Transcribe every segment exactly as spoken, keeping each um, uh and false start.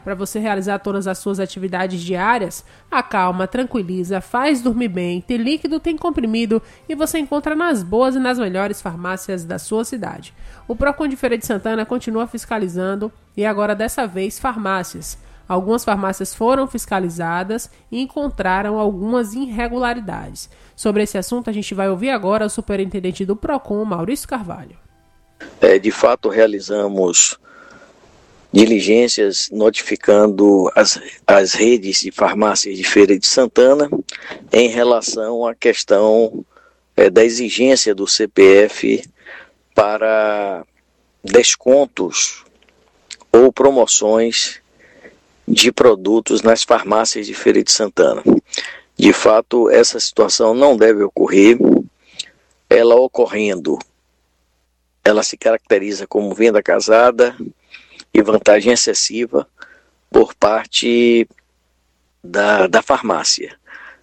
para você realizar todas as suas atividades diárias. Acalma, tranquiliza, faz dormir bem, tem líquido, tem comprimido e você encontra nas boas e nas melhores farmácias da sua cidade. O Procon de Feira de Santana continua fiscalizando e agora dessa vez farmácias. Algumas farmácias foram fiscalizadas e encontraram algumas irregularidades. Sobre esse assunto a gente vai ouvir agora o superintendente do Procon, Maurício Carvalho. É, de fato realizamos diligências notificando as, as redes de farmácias de Feira de Santana em relação à questão é, da exigência do C P F para descontos ou promoções de produtos nas farmácias de Feira de Santana. De fato, essa situação não deve ocorrer. Ela ocorrendo, ela se caracteriza como venda casada e vantagem excessiva por parte da, da farmácia.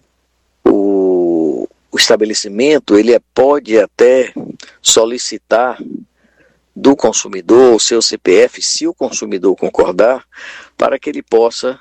O, o estabelecimento ele pode até solicitar do consumidor o seu C P F, se o consumidor concordar, para que ele possa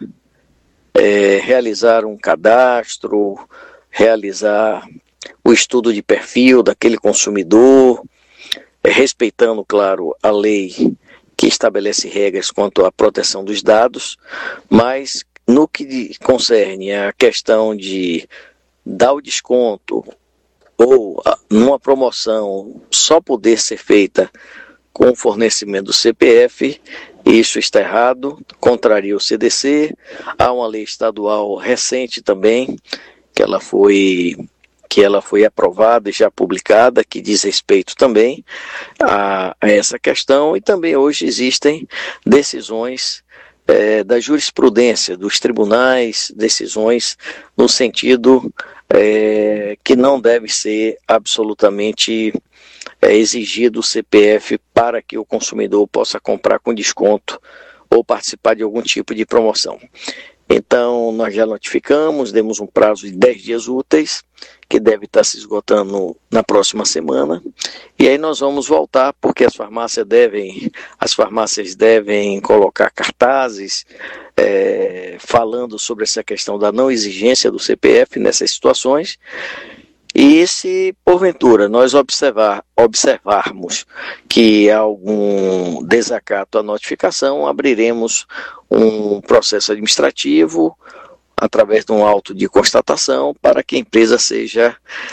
é, realizar um cadastro, realizar o estudo de perfil daquele consumidor, é, respeitando, claro, a lei que estabelece regras quanto à proteção dos dados, mas no que concerne a questão de dar o desconto ou numa promoção só poder ser feita com o fornecimento do C P F, isso está errado, contraria o C D C. Há uma lei estadual recente também, que ela foi... que ela foi aprovada e já publicada, que diz respeito também a, a essa questão, e também hoje existem decisões é, da jurisprudência, dos tribunais, decisões no sentido é, que não deve ser absolutamente é, exigido o C P F para que o consumidor possa comprar com desconto ou participar de algum tipo de promoção. Então, nós já notificamos, demos um prazo de dez dias úteis, que deve estar se esgotando na próxima semana, e aí nós vamos voltar, porque as farmácias devem, as farmácias devem colocar cartazes é, falando sobre essa questão da não exigência do C P F nessas situações. E se, porventura, nós observar, observarmos que há algum desacato à notificação, abriremos um processo administrativo através de um auto de constatação para que a empresa seja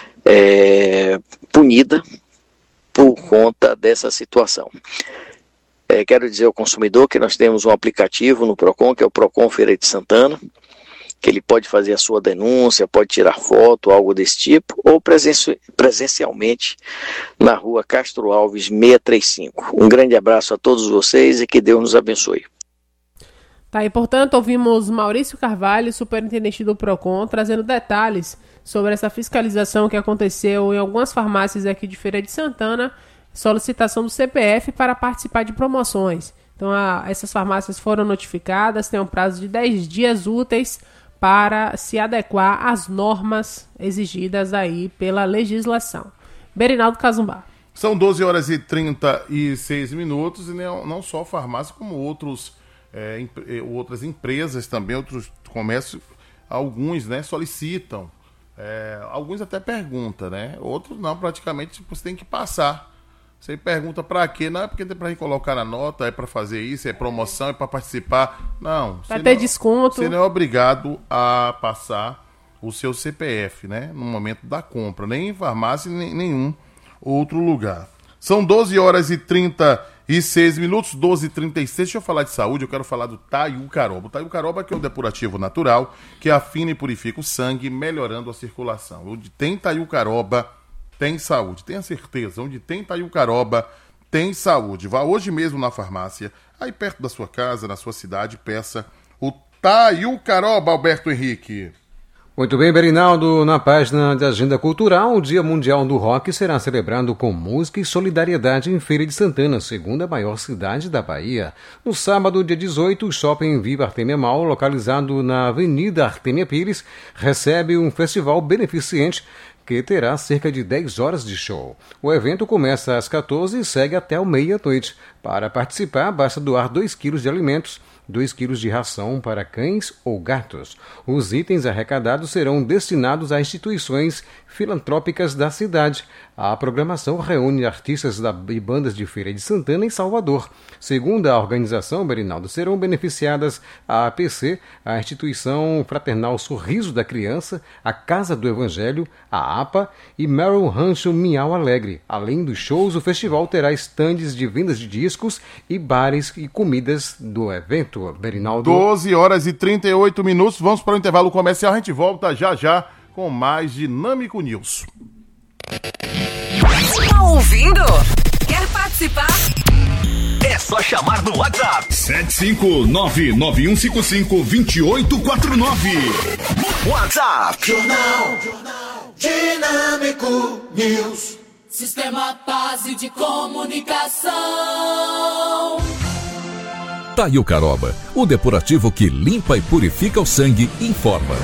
é, punida por conta dessa situação. É, quero dizer ao consumidor que nós temos um aplicativo no Procon, que é o Procon Feira de Santana, que ele pode fazer a sua denúncia, pode tirar foto, algo desse tipo, ou presenci- presencialmente na rua Castro Alves seiscentos e trinta e cinco. Um grande abraço a todos vocês e que Deus nos abençoe. Tá, e portanto ouvimos Maurício Carvalho, superintendente do Procon, trazendo detalhes sobre essa fiscalização que aconteceu em algumas farmácias aqui de Feira de Santana, solicitação do C P F para participar de promoções. Então a, essas farmácias foram notificadas, têm um prazo de dez dias úteis para se adequar às normas exigidas aí pela legislação. Berinaldo Cazumbá. São doze horas e trinta e seis minutos e não, não só a farmácia, como outros, é, imp, outras empresas também, outros comércios, alguns, né, solicitam, é, alguns até perguntam, né, outros não, praticamente você tem que passar. Você pergunta para quê? Não é porque tem para colocar na nota, é para fazer isso, é promoção, é para participar. Não. Para ter desconto. Você não é obrigado a passar o seu C P F, né? No momento da compra. Nem em farmácia, nem em nenhum outro lugar. São doze horas e trinta e seis minutos, doze e trinta e seis. Deixa eu falar de saúde, eu quero falar do Taiucaroba. O Taiucaroba que é um depurativo natural que afina e purifica o sangue, melhorando a circulação. Onde tem Taiucaroba, tem saúde, tenha certeza, onde tem Taiucaroba, tem saúde. Vá hoje mesmo na farmácia, aí perto da sua casa, na sua cidade, peça o Taiucaroba, Alberto Henrique. Muito bem, Berinaldo, na página da Agenda Cultural, o Dia Mundial do Rock será celebrado com música e solidariedade em Feira de Santana, segunda maior cidade da Bahia. No sábado, dia dezoito, o Shopping Viva Artemia Mall, localizado na Avenida Artemia Pires, recebe um festival beneficente que terá cerca de dez horas de show. O evento começa às quatorze e segue até o meia-noite. Para participar, basta doar dois quilos de alimentos dois quilos de ração para cães ou gatos. Os itens arrecadados serão destinados a instituições filantrópicas da cidade. A programação reúne artistas da, e bandas de Feira de Santana em Salvador. Segundo a organização, Berinaldo, serão beneficiadas a APC, a Instituição Fraternal Sorriso da Criança, a Casa do Evangelho, a APA e Merrill Rancho Miau Alegre. Além dos shows, o festival terá estandes de vendas de discos e bares e comidas do evento. Berinaldo. doze horas e trinta e oito minutos. Vamos para o intervalo comercial. A gente volta já já com mais Dinâmico News. Tá ouvindo? Quer participar? É só chamar no WhatsApp. sete cinco nove nove um cinco cinco dois oito quatro nove. WhatsApp. Jornal, Jornal Dinâmico News. Sistema Base de Comunicação. Taio Caroba, o depurativo que limpa e purifica o sangue, informa.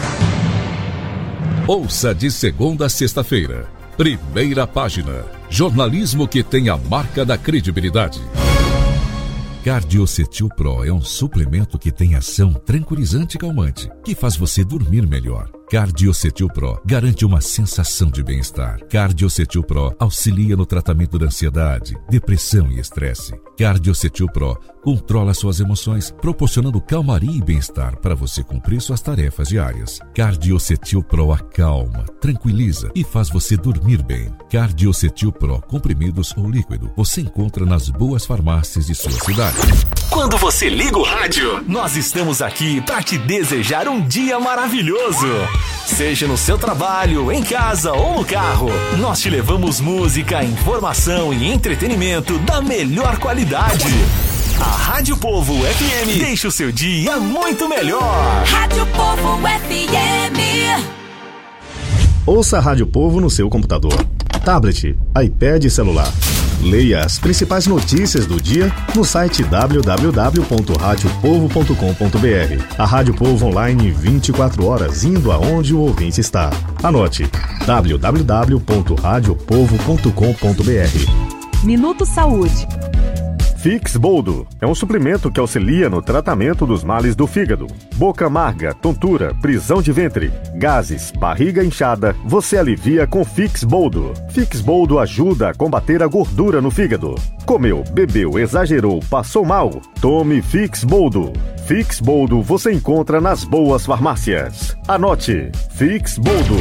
Ouça de segunda a sexta-feira. Primeira página. Jornalismo que tem a marca da credibilidade. Cardiocetil Pro é um suplemento que tem ação tranquilizante e calmante, que faz você dormir melhor. Cardiocetil Pro garante uma sensação de bem-estar. Cardiocetil Pro auxilia no tratamento da ansiedade, depressão e estresse. Cardiocetil Pro controla suas emoções, proporcionando calmaria e bem-estar para você cumprir suas tarefas diárias. Cardiocetil Pro acalma, tranquiliza e faz você dormir bem. Cardiocetil Pro, comprimidos ou líquido, você encontra nas boas farmácias de sua cidade. Quando você liga o rádio, nós estamos aqui para te desejar um dia maravilhoso. Seja no seu trabalho, em casa ou no carro, nós te levamos música, informação e entretenimento da melhor qualidade. A Rádio Povo F M deixa o seu dia muito melhor. Rádio Povo F M. Ouça a Rádio Povo no seu computador, tablet, iPad e celular. Leia as principais notícias do dia no site w w w ponto rádio povo ponto com ponto b r. A Rádio Povo online vinte e quatro horas, indo aonde o ouvinte está. Anote: w w w ponto rádio povo ponto com ponto b r. Minuto Saúde. Fix Boldo é um suplemento que auxilia no tratamento dos males do fígado. Boca amarga, tontura, prisão de ventre, gases, barriga inchada, você alivia com Fix Boldo. Fix Boldo ajuda a combater a gordura no fígado. Comeu, bebeu, exagerou, passou mal? Tome Fix Boldo. Fix Boldo você encontra nas boas farmácias. Anote: Fix Boldo.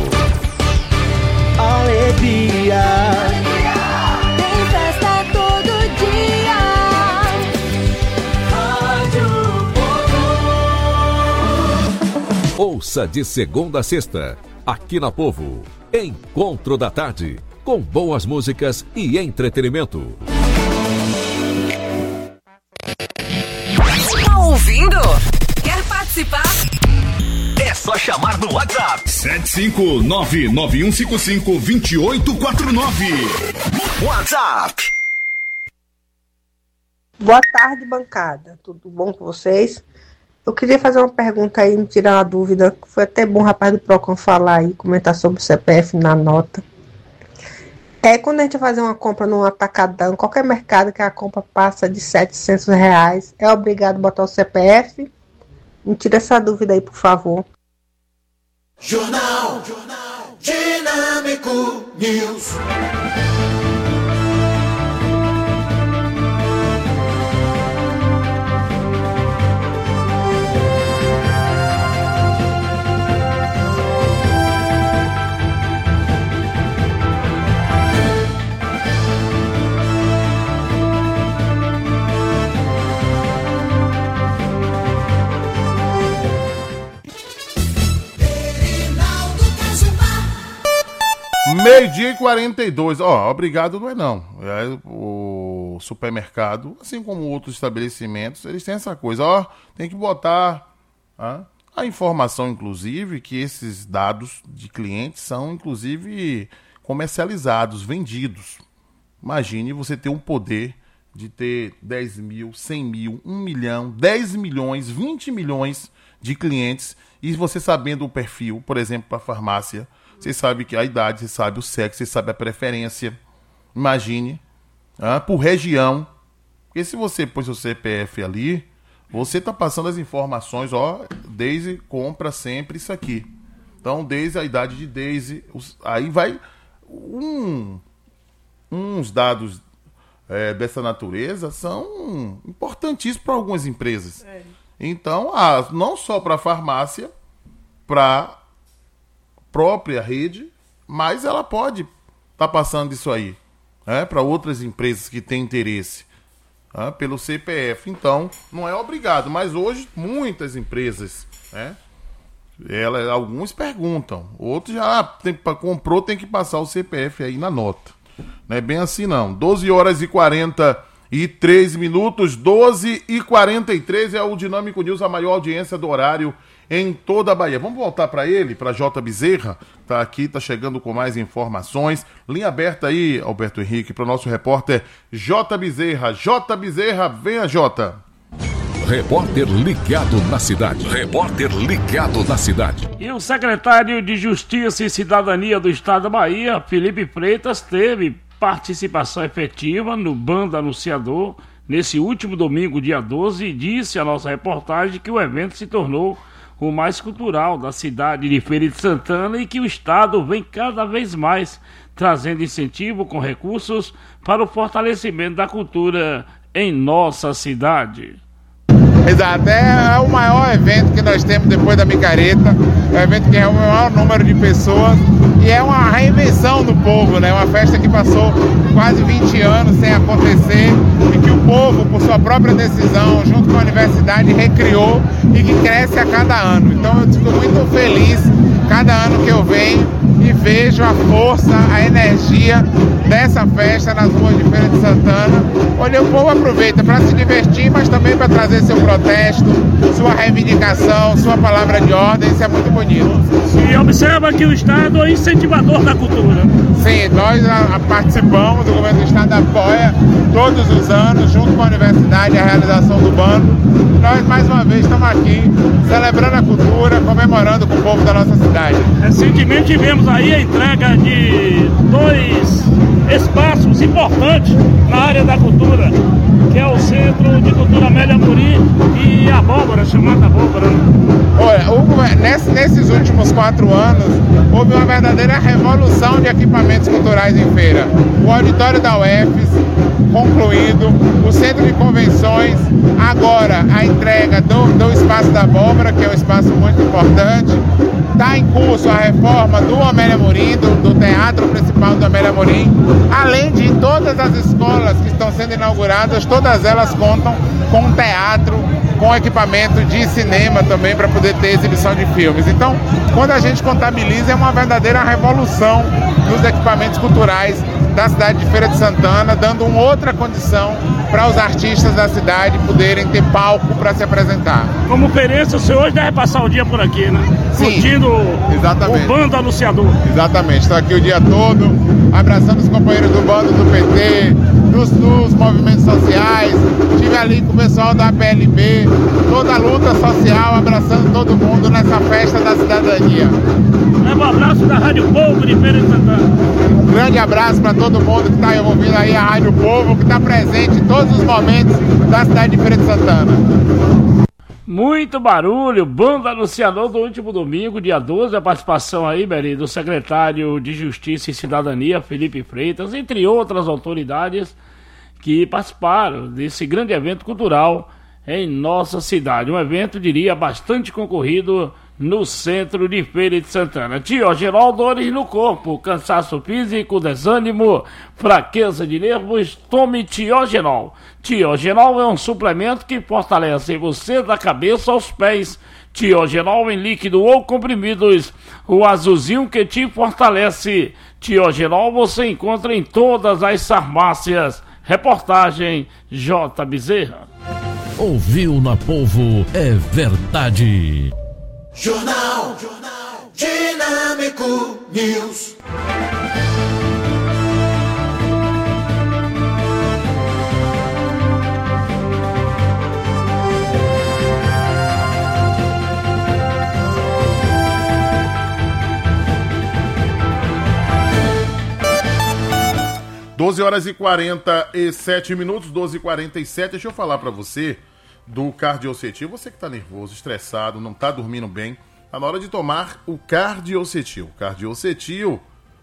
Alegria. Tem festa todo dia. Ouça de segunda a sexta, aqui na Povo. Encontro da tarde, com boas músicas e entretenimento. Tá ouvindo? Quer participar? É só chamar no WhatsApp. sete cinco nove nove um cinco cinco dois oito quatro nove. WhatsApp. Boa tarde, bancada. Tudo bom com vocês? Eu queria fazer uma pergunta aí, me tirar uma dúvida. Foi até bom o rapaz do Procon falar aí, comentar sobre o C P F na nota. É, quando a gente vai fazer uma compra num atacadão, qualquer mercado que a compra passa de setecentos reais, é obrigado a botar o C P F? Me tira essa dúvida aí, por favor. Jornal, Jornal Dinâmico News. Meio-dia e quarenta e dois. Ó, oh, obrigado não é não. É, o supermercado, assim como outros estabelecimentos, eles têm essa coisa. Ó, tem que botar ah, a informação, inclusive, que esses dados de clientes são, inclusive, comercializados, vendidos. Imagine você ter um poder de ter dez mil, cem mil, um milhão, dez milhões, vinte milhões de clientes e você sabendo o perfil, por exemplo, para a farmácia. Você sabe que a idade, você sabe o sexo, você sabe a preferência. Imagine, ah, por região. Porque se você pôs seu C P F ali, Você está passando as informações, ó, Deise compra sempre isso aqui. Então, Deise, a idade de Deise, os, aí vai um, uns dados é, dessa natureza são importantíssimos para algumas empresas. É. Então, a, não só para a farmácia, para a própria rede, mas ela pode estar tá passando isso aí, né, para outras empresas que têm interesse. Ah, pelo C P F. Então, não é obrigado, mas hoje muitas empresas, né, ela, alguns perguntam, outros já tem, comprou, tem que passar o C P F aí na nota. Não é bem assim não. doze horas e quarenta e três minutos, doze e quarenta e três é o Dinâmico News, a maior audiência do horário em toda a Bahia. Vamos voltar para ele, para J. Bezerra, tá aqui, tá chegando com mais informações. Linha aberta aí, Alberto Henrique, para o nosso repórter J. Bezerra. J. Bezerra, venha, J. Repórter ligado na cidade. Repórter ligado na cidade. E o secretário de Justiça e Cidadania do Estado da Bahia, Felipe Freitas, teve participação efetiva no Bando Anunciador nesse último domingo, dia doze, e disse à nossa reportagem que o evento se tornou o mais cultural da cidade de Feira de Santana e que o Estado vem cada vez mais trazendo incentivo com recursos para o fortalecimento da cultura em nossa cidade. Exato, é o maior evento que nós temos depois da micareta, é um evento que é o maior número de pessoas e é uma reinvenção do povo, né? Uma festa que passou quase vinte anos sem acontecer e que o povo, por sua própria decisão, junto com a universidade, recriou e que cresce a cada ano. Então eu fico muito feliz cada ano que eu venho e vejo a força, a energia dessa festa nas ruas de Feira de Santana, onde o povo aproveita para se divertir, mas também para trazer seu protesto, sua reivindicação, sua palavra de ordem. Isso é muito bonito. E observa que o Estado é incentivador da cultura. Sim, nós a, a participamos, o governo do Estado apoia todos os anos, junto com a universidade, a realização do bando. E nós, mais uma vez, estamos aqui celebrando a cultura, comemorando com o povo da nossa cidade. Recentemente tivemos aí a entrega de dois espaços importantes na área da cultura, que é o Centro de Cultura Amélia Amorim e a Abóbora, chamada Abóbora. Olha, o, nesse, nesses últimos quatro anos, houve uma verdadeira revolução de equipamentos culturais em Feira. O auditório da U F E S concluído, o Centro de Convenções, agora a entrega do, do Espaço da Abóbora, que é um espaço muito importante. Está em curso a reforma do Amélia Amorim, do, do Teatro Principal do Amélia Amorim, além de todas as escolas que estão sendo inauguradas, todas elas contam com um teatro, com equipamento de cinema também para poder ter exibição de filmes. Então, quando a gente contabiliza, é uma verdadeira revolução nos equipamentos culturais da cidade de Feira de Santana, dando uma outra condição para os artistas da cidade poderem ter palco para se apresentar. Como feirense, o senhor hoje deve passar o dia por aqui, né? Sim, curtindo exatamente. O Bando Anunciador. Exatamente, estou aqui o dia todo, abraçando os companheiros do bando do P T, dos, dos movimentos sociais, estive ali com o pessoal da P L B, toda a luta social, abraçando todo mundo nessa festa da cidadania. Leva um abraço da Rádio Povo de Feira de Santana. Um grande abraço para todo mundo que está ouvindo aí a Rádio Povo, que está presente em todos os momentos da cidade de Feira de Santana. Muito barulho, Bando Anunciador do último domingo, dia doze, a participação aí, Beri, do secretário de Justiça e Cidadania, Felipe Freitas, entre outras autoridades que participaram desse grande evento cultural em nossa cidade. Um evento, diria, bastante concorrido no centro de Feira de Santana. Tiogenol, dores no corpo, cansaço físico, desânimo, fraqueza de nervos, tome Tiogenol. Tiogenol é um suplemento que fortalece você da cabeça aos pés. Tiogenol em líquido ou comprimidos, o azulzinho que te fortalece. Tiogenol você encontra em todas as farmácias. Reportagem J. Bezerra. Ouviu na Povo, é verdade. Jornal, Jornal Dinâmico News. doze horas e quarenta e sete minutos, doze e quarenta e sete. Deixa eu falar para você do Cardiocetil. Você que está nervoso, estressado, não está dormindo bem, está na hora de tomar o Cardiocetil. O Cardiocetil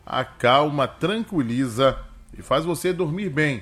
acalma, tranquiliza e faz você dormir bem.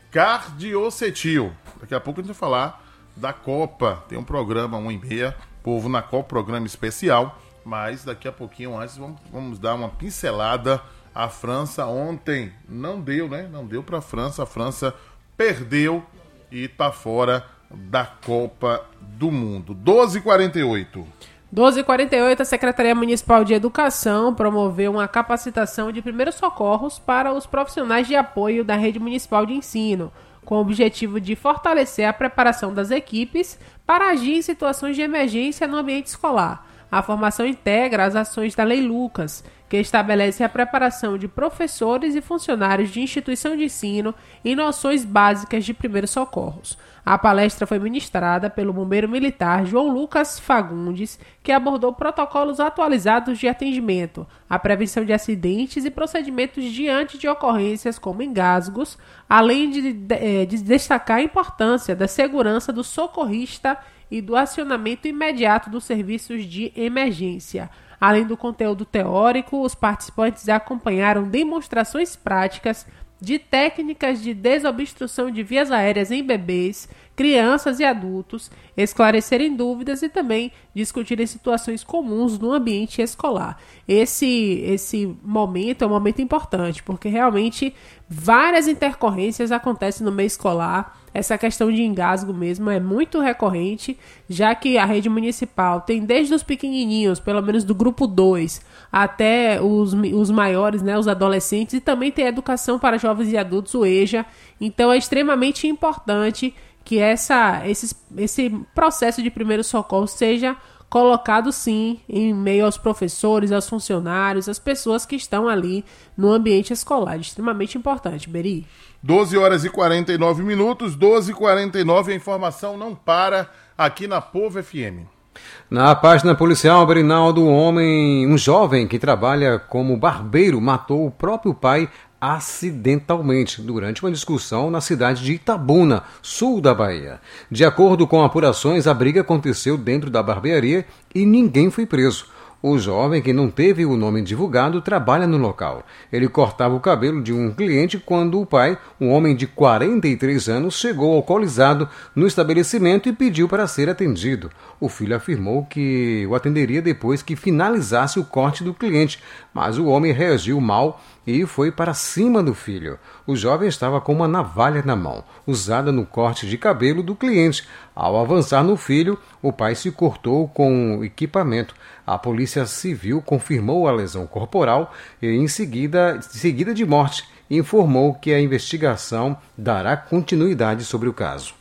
Cardiocetil. Daqui a pouco a gente vai falar da Copa. Tem um programa, uma e meia, Povo na Copa, programa especial. Mas daqui a pouquinho antes vamos, vamos dar uma pincelada. A França ontem não deu, né? Não deu para a França. A França perdeu e está fora da Copa do Mundo. doze e quarenta e oito. doze e quarenta e oito, a Secretaria Municipal de Educação promoveu uma capacitação de primeiros socorros para os profissionais de apoio da rede municipal de ensino, com o objetivo de fortalecer a preparação das equipes para agir em situações de emergência no ambiente escolar. A formação integra as ações da Lei Lucas, que estabelece a preparação de professores e funcionários de instituição de ensino em noções básicas de primeiros socorros. A palestra foi ministrada pelo bombeiro militar João Lucas Fagundes, que abordou protocolos atualizados de atendimento, a prevenção de acidentes e procedimentos diante de ocorrências como engasgos, além de, de, de destacar a importância da segurança do socorrista e do acionamento imediato dos serviços de emergência. Além do conteúdo teórico, os participantes acompanharam demonstrações práticas de técnicas de desobstrução de vias aéreas em bebês, crianças e adultos, esclarecerem dúvidas e também discutirem situações comuns no ambiente escolar. Esse, esse momento é um momento importante, porque realmente várias intercorrências acontecem no meio escolar. Essa questão de engasgo mesmo é muito recorrente, já que a rede municipal tem desde os pequenininhos, pelo menos do grupo dois, até os, os maiores, né, os adolescentes, e também tem educação para jovens e adultos, o EJA. Então é extremamente importante que essa, esse, esse processo de primeiro socorro seja colocado sim em meio aos professores, aos funcionários, às pessoas que estão ali no ambiente escolar. Extremamente importante, Beri. doze horas e quarenta e nove minutos, doze e quarenta e nove, a informação não para aqui na Povo F M. Na página policial, Berinaldo, um homem, um jovem que trabalha como barbeiro, matou o próprio pai acidentalmente durante uma discussão na cidade de Itabuna, sul da Bahia. De acordo com apurações, a briga aconteceu dentro da barbearia e ninguém foi preso. O jovem, que não teve o nome divulgado, trabalha no local. Ele cortava o cabelo de um cliente quando o pai, um homem de quarenta e três anos, chegou alcoolizado no estabelecimento e pediu para ser atendido. O filho afirmou que o atenderia depois que finalizasse o corte do cliente, mas o homem reagiu mal e foi para cima do filho. O jovem estava com uma navalha na mão, usada no corte de cabelo do cliente. Ao avançar no filho, o pai se cortou com o equipamento. A Polícia Civil confirmou a lesão corporal e, em seguida, seguida de morte, informou que a investigação dará continuidade sobre o caso.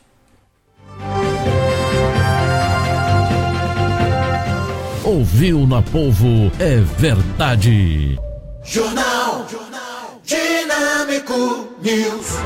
Ouviu na Povo é verdade. Jornal, Jornal Dinâmico News.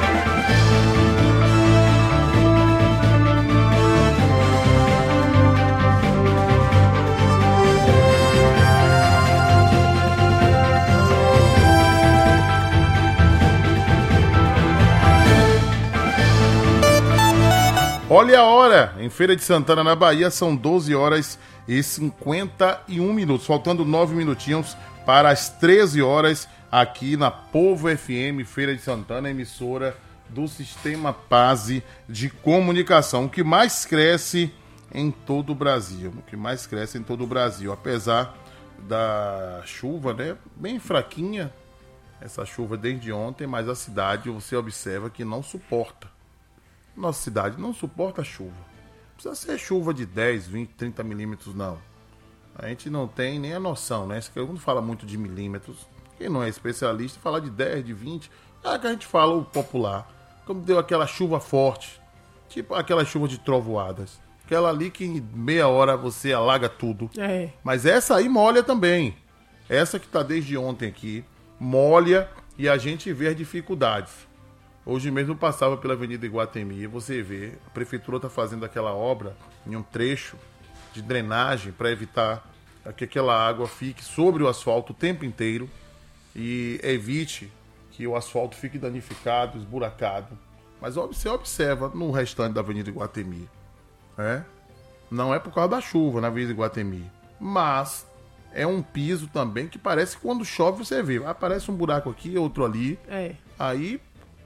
Olha a hora, em Feira de Santana, na Bahia, são doze horas e cinquenta e um minutos, faltando nove minutinhos para as treze horas, aqui na Povo F M, Feira de Santana, emissora do Sistema Pase de Comunicação, o que mais cresce em todo o Brasil, o que mais cresce em todo o Brasil, apesar da chuva, né, bem fraquinha, essa chuva desde ontem, mas a cidade, você observa que não suporta. Nossa cidade não suporta chuva. Não precisa ser chuva de dez, vinte, trinta milímetros, não. A gente não tem nem a noção, né? Quando fala muito de milímetros, quem não é especialista, fala de dez, de vinte, é que a gente fala o popular. Como deu aquela chuva forte, tipo aquela chuva de trovoadas. Aquela ali que em meia hora você alaga tudo. É. Mas essa aí molha também. Essa que está desde ontem aqui, molha e a gente vê as dificuldades. Hoje mesmo eu passava pela Avenida Iguatemi e você vê, a prefeitura está fazendo aquela obra em um trecho de drenagem para evitar que aquela água fique sobre o asfalto o tempo inteiro e evite que o asfalto fique danificado, esburacado. Mas você observa no restante da Avenida Iguatemi, né? Não é por causa da chuva na Avenida Iguatemi, mas é um piso também que parece que quando chove você vê, aparece um buraco aqui, outro ali. É. Aí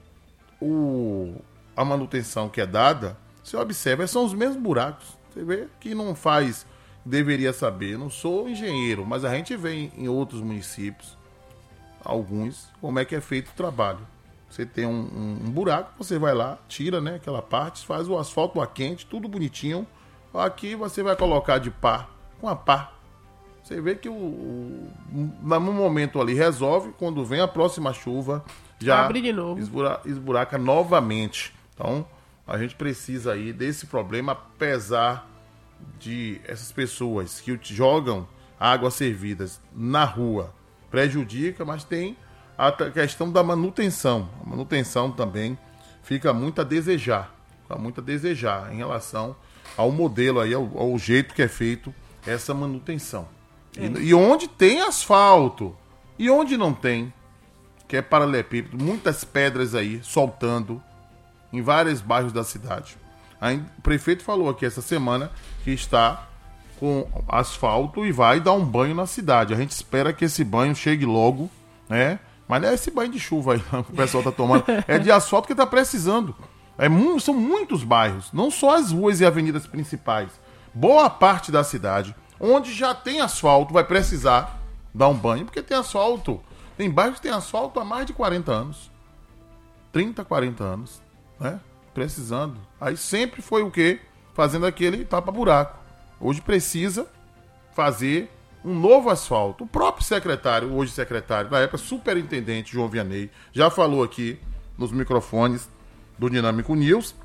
o, a manutenção que é dada, você observa, são os mesmos buracos. Você vê que não faz, deveria saber. Não sou engenheiro, mas a gente vê em, em outros municípios, alguns, como é que é feito o trabalho. Você tem um, um, um buraco, você vai lá, tira, né, aquela parte, faz o asfalto a quente, tudo bonitinho. Aqui você vai colocar de pá, com a pá. Você vê que o, o, no momento ali resolve, quando vem a próxima chuva, já abre de novo. Esbura, esburaca novamente. Então, a gente precisa aí desse problema, apesar de essas pessoas que jogam águas servidas na rua, prejudica, mas tem a questão da manutenção. A manutenção também fica muito a desejar, fica muito a desejar em relação ao modelo aí, ao, ao jeito que é feito essa manutenção. É. E, e onde tem asfalto, e onde não tem, que é paralelepípedo, muitas pedras aí soltando em vários bairros da cidade. Aí, o prefeito falou aqui essa semana que está com asfalto e vai dar um banho na cidade. A gente espera que esse banho chegue logo, né? Mas não é esse banho de chuva aí que o pessoal está tomando, é de asfalto que está precisando. É, são muitos bairros, não só as ruas e avenidas principais. Boa parte da cidade, onde já tem asfalto, vai precisar dar um banho, porque tem asfalto. Tem bairros que tem asfalto há mais de quarenta anos. trinta, quarenta anos, né? Precisando. Aí sempre foi o quê? Fazendo aquele tapa-buraco. Hoje precisa fazer um novo asfalto. O próprio secretário, hoje secretário, na época superintendente João Vianney, já falou aqui nos microfones do Dinâmico News,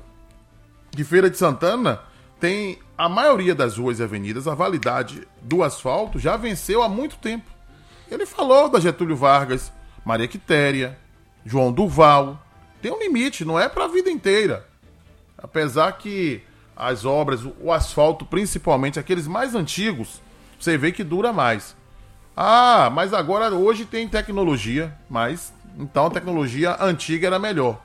que Feira de Santana tem a maioria das ruas e avenidas, a validade do asfalto já venceu há muito tempo. Ele falou da Getúlio Vargas, Maria Quitéria, João Duval. Tem um limite, não é para a vida inteira. Apesar que as obras, o asfalto, principalmente aqueles mais antigos, você vê que dura mais. Ah, mas agora hoje tem tecnologia, mas então a tecnologia antiga era melhor.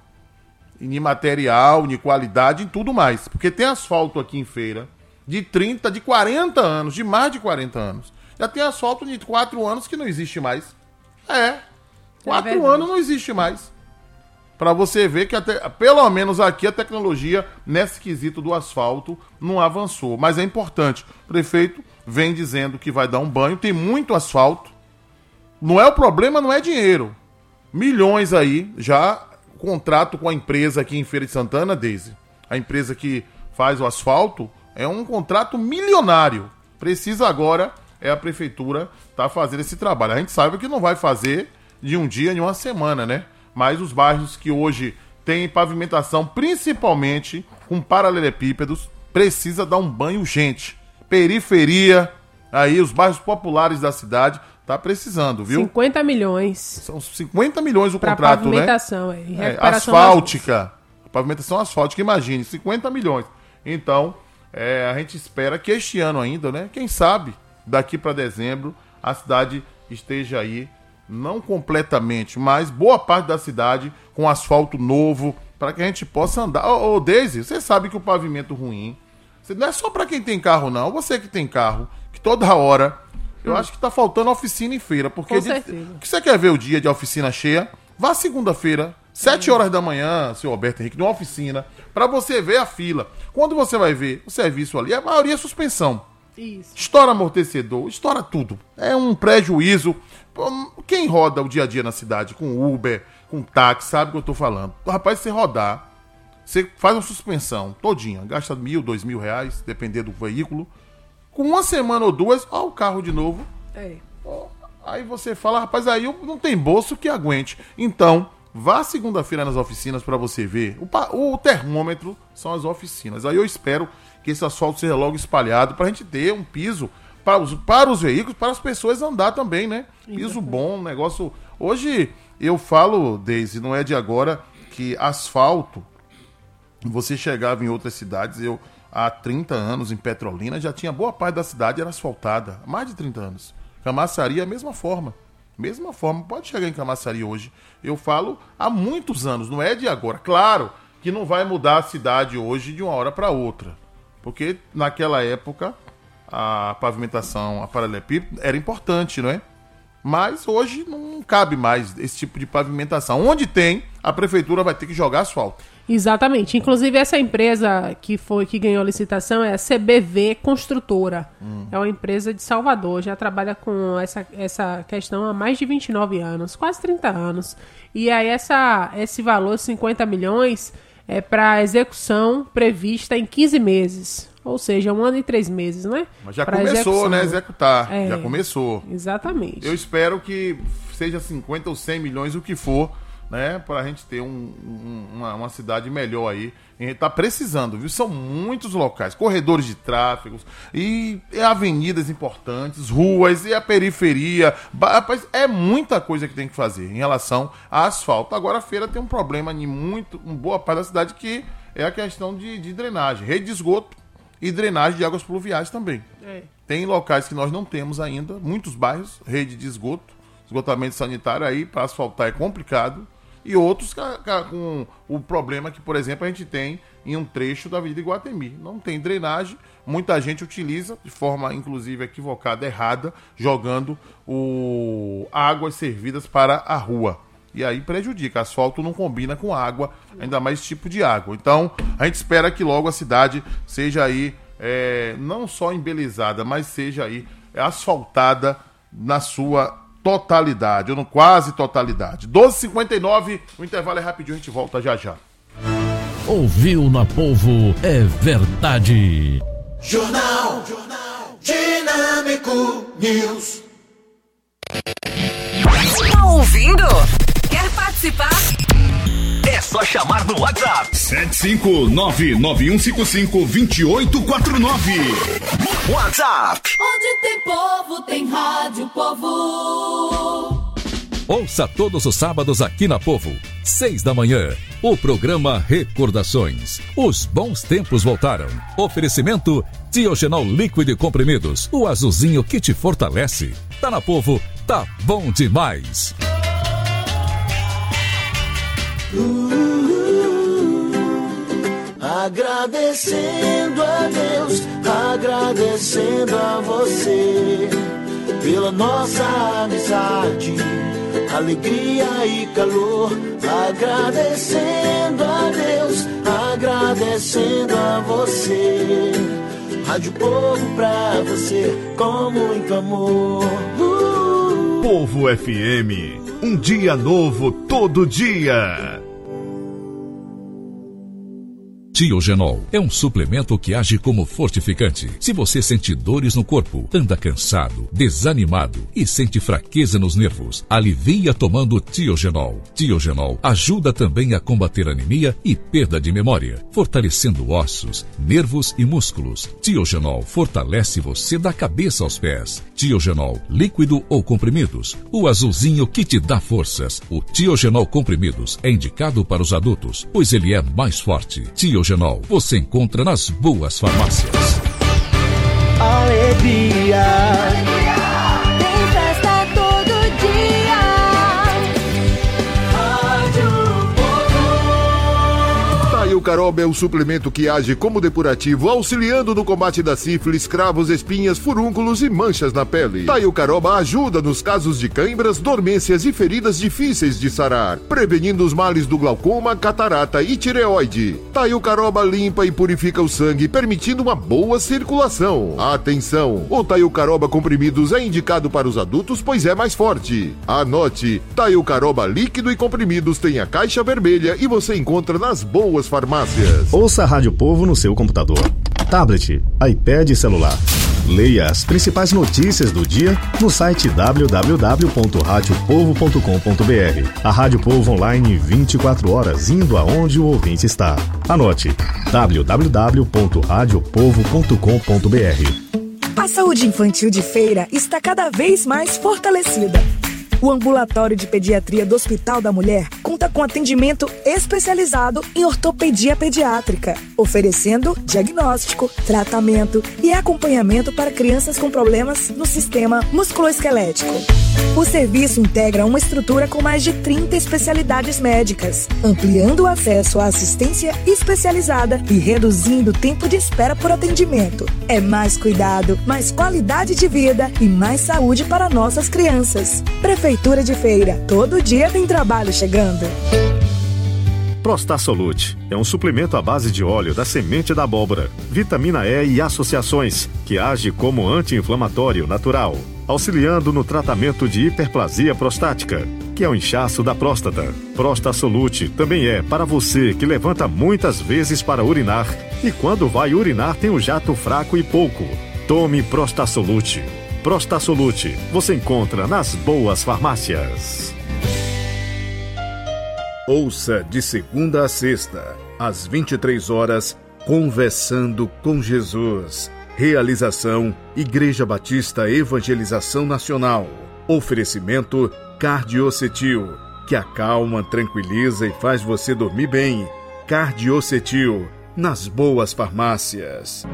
Em material, em qualidade, em tudo mais. Porque tem asfalto aqui em Feira de trinta, de quarenta anos, de mais de quarenta anos. Já tem asfalto de quatro anos que não existe mais. É, quatro é anos não existe mais. Para você ver que até, pelo menos aqui a tecnologia, nesse quesito do asfalto, não avançou. Mas é importante. O prefeito vem dizendo que vai dar um banho, tem muito asfalto. Não é o problema, não é dinheiro. Milhões aí, já contrato com a empresa aqui em Feira de Santana, Deise. A empresa que faz o asfalto é um contrato milionário. Precisa agora, é a prefeitura tá fazendo esse trabalho. A gente sabe que não vai fazer de um dia, de uma semana, né? Mas os bairros que hoje têm pavimentação, principalmente com paralelepípedos, precisa dar um banho urgente. Periferia, aí os bairros populares da cidade, tá precisando, viu? cinquenta milhões. São cinquenta milhões o pra contrato, pavimentação, né? É, é, asfáltica. Pavimentação asfáltica, imagine, cinquenta milhões. Então, é, a gente espera que este ano ainda, né? Quem sabe, daqui para dezembro, a cidade esteja aí, não completamente, mas boa parte da cidade com asfalto novo, para que a gente possa andar. Ô, ô Deise, você sabe que o pavimento ruim, não é só para quem tem carro, não. Você que tem carro, que toda hora, eu hum. acho que tá faltando oficina em feira, porque de, que você quer ver o dia de oficina cheia? Vá segunda-feira, sete horas da manhã, seu Alberto Henrique, numa oficina, para você ver a fila. Quando você vai ver o serviço ali, a maioria é suspensão. Isso. Estoura amortecedor, estoura tudo. É um prejuízo. Quem roda o dia a dia na cidade com Uber, com táxi, sabe o que eu tô falando. Rapaz, você rodar, você faz uma suspensão todinha, gasta mil, dois mil reais, dependendo do veículo. Com uma semana ou duas, ó, o carro de novo. É. Ó, aí você fala, rapaz, aí não tem bolso que aguente. Então, vá segunda-feira nas oficinas para você ver. O, o termômetro são as oficinas. Aí eu espero que esse asfalto seja logo espalhado pra gente ter um piso para os, para os veículos, para as pessoas andar também, né? Piso bom, negócio... Hoje, eu falo, Deise, não é de agora, que asfalto, você chegava em outras cidades, eu há trinta anos em Petrolina, já tinha boa parte da cidade era asfaltada, há mais de trinta anos. Camaçari, a mesma forma. Mesma forma, pode chegar em Camaçari hoje. Eu falo há muitos anos, não é de agora. Claro que não vai mudar a cidade hoje de uma hora para outra. Porque naquela época a pavimentação, a paralelepípedo era importante, não é? Mas hoje não cabe mais esse tipo de pavimentação. Onde tem, a prefeitura vai ter que jogar asfalto. Exatamente. Inclusive, essa empresa que foi que ganhou a licitação é a C B V Construtora. Hum. É uma empresa de Salvador. Já trabalha com essa, essa questão há mais de vinte e nove anos, quase trinta anos. E aí essa, esse valor, cinquenta milhões, é para execução prevista em quinze meses. Ou seja, um ano e três meses, né? Mas já pra começou, execução. né? Executar. É, já começou. Exatamente. Eu espero que seja cinquenta ou cem milhões, o que for, né? Pra gente ter um, um, uma, uma cidade melhor aí. A gente tá precisando, viu? São muitos locais, corredores de tráfego, e avenidas importantes, ruas, e a periferia. Rapaz, é muita coisa que tem que fazer em relação a asfalto. Agora a feira tem um problema em muito, em boa parte da cidade, que é a questão de, de drenagem, rede de esgoto e drenagem de águas pluviais também. É. Tem locais que nós não temos ainda, muitos bairros, rede de esgoto, esgotamento sanitário aí para asfaltar é complicado, e outros com o problema que, por exemplo, a gente tem em um trecho da Avenida Iguatemi. Não tem drenagem, muita gente utiliza de forma, inclusive, equivocada, errada, jogando o... águas servidas para a rua. E aí prejudica, asfalto não combina com água, ainda mais esse tipo de água. Então, a gente espera que logo a cidade seja aí, é, não só embelezada, mas seja aí asfaltada na sua totalidade, ou no quase totalidade. doze e cinquenta e nove, o intervalo é rapidinho, a gente volta já já. Ouviu na Povo, é verdade. Jornal, Jornal Dinâmico News. Tá ouvindo? Quer participar? É só chamar no WhatsApp. sete cinco nove nove um cinco cinco dois oito quatro nove. WhatsApp. Onde tem povo, tem rádio, povo. Ouça todos os sábados aqui na Povo, seis da manhã, o programa Recordações. Os bons tempos voltaram. Oferecimento Tiogenol líquido e comprimidos, o azulzinho que te fortalece. Tá na Povo, tá bom demais. Agradecendo a Deus, agradecendo a você pela nossa amizade, alegria e calor. Agradecendo a Deus, agradecendo a você. Rádio Povo pra você com muito amor. Uh! Povo F M, um dia novo todo dia. Tiogenol é um suplemento que age como fortificante. Se você sente dores no corpo, anda cansado, desanimado e sente fraqueza nos nervos, alivia tomando Tiogenol. Tiogenol ajuda também a combater anemia e perda de memória, fortalecendo ossos, nervos e músculos. Tiogenol fortalece você da cabeça aos pés. Tiogenol, líquido ou comprimidos, o azulzinho que te dá forças. O Tiogenol comprimidos é indicado para os adultos, pois ele é mais forte. Tiogenol você encontra nas boas farmácias. Alegria, Tem festa todo dia. Rádio Povo. Taio Caroba é o suplemento que age como depurativo, auxiliando no combate da sífilis, cravos, espinhas, furúnculos e manchas na pele. Taio Caroba ajuda nos casos de cãibras, dormências e feridas difíceis de sarar, prevenindo os males do glaucoma, catarata e tireoide. Taio Caroba limpa e purifica o sangue, permitindo uma boa circulação. Atenção! O Taio Caroba comprimidos é indicado para os adultos, pois é mais forte. Anote: Taio Caroba líquido e comprimidos tem a caixa vermelha e você encontra nas boas farmácias. Ouça a Rádio Povo no seu computador, tablet, iPad e celular. Leia as principais notícias do dia no site w w w ponto rádio povo ponto com ponto b r. A Rádio Povo online vinte e quatro horas, indo aonde o ouvinte está. Anote: w w w ponto rádio povo ponto com ponto b r. A saúde infantil de Feira está cada vez mais fortalecida. O ambulatório de pediatria do Hospital da Mulher conta com atendimento especializado em ortopedia pediátrica, oferecendo diagnóstico, tratamento e acompanhamento para crianças com problemas no sistema musculoesquelético. O serviço integra uma estrutura com mais de trinta especialidades médicas, ampliando o acesso à assistência especializada e reduzindo o tempo de espera por atendimento. É mais cuidado, mais qualidade de vida e mais saúde para nossas crianças. Prefeitura de Feira, todo dia tem trabalho chegando. Prostasolute é um suplemento à base de óleo da semente da abóbora, vitamina E e associações, que age como anti-inflamatório natural, auxiliando no tratamento de hiperplasia prostática, que é o inchaço da próstata. Prostasolute também é para você que levanta muitas vezes para urinar e quando vai urinar tem um jato fraco e pouco. Tome Prostasolute. Prostasolute você encontra nas boas farmácias. Ouça de segunda a sexta, às vinte e três horas, Conversando com Jesus. Realização Igreja Batista Evangelização Nacional. Oferecimento Cardiocetil, que acalma, tranquiliza e faz você dormir bem. Cardiocetil, nas boas farmácias.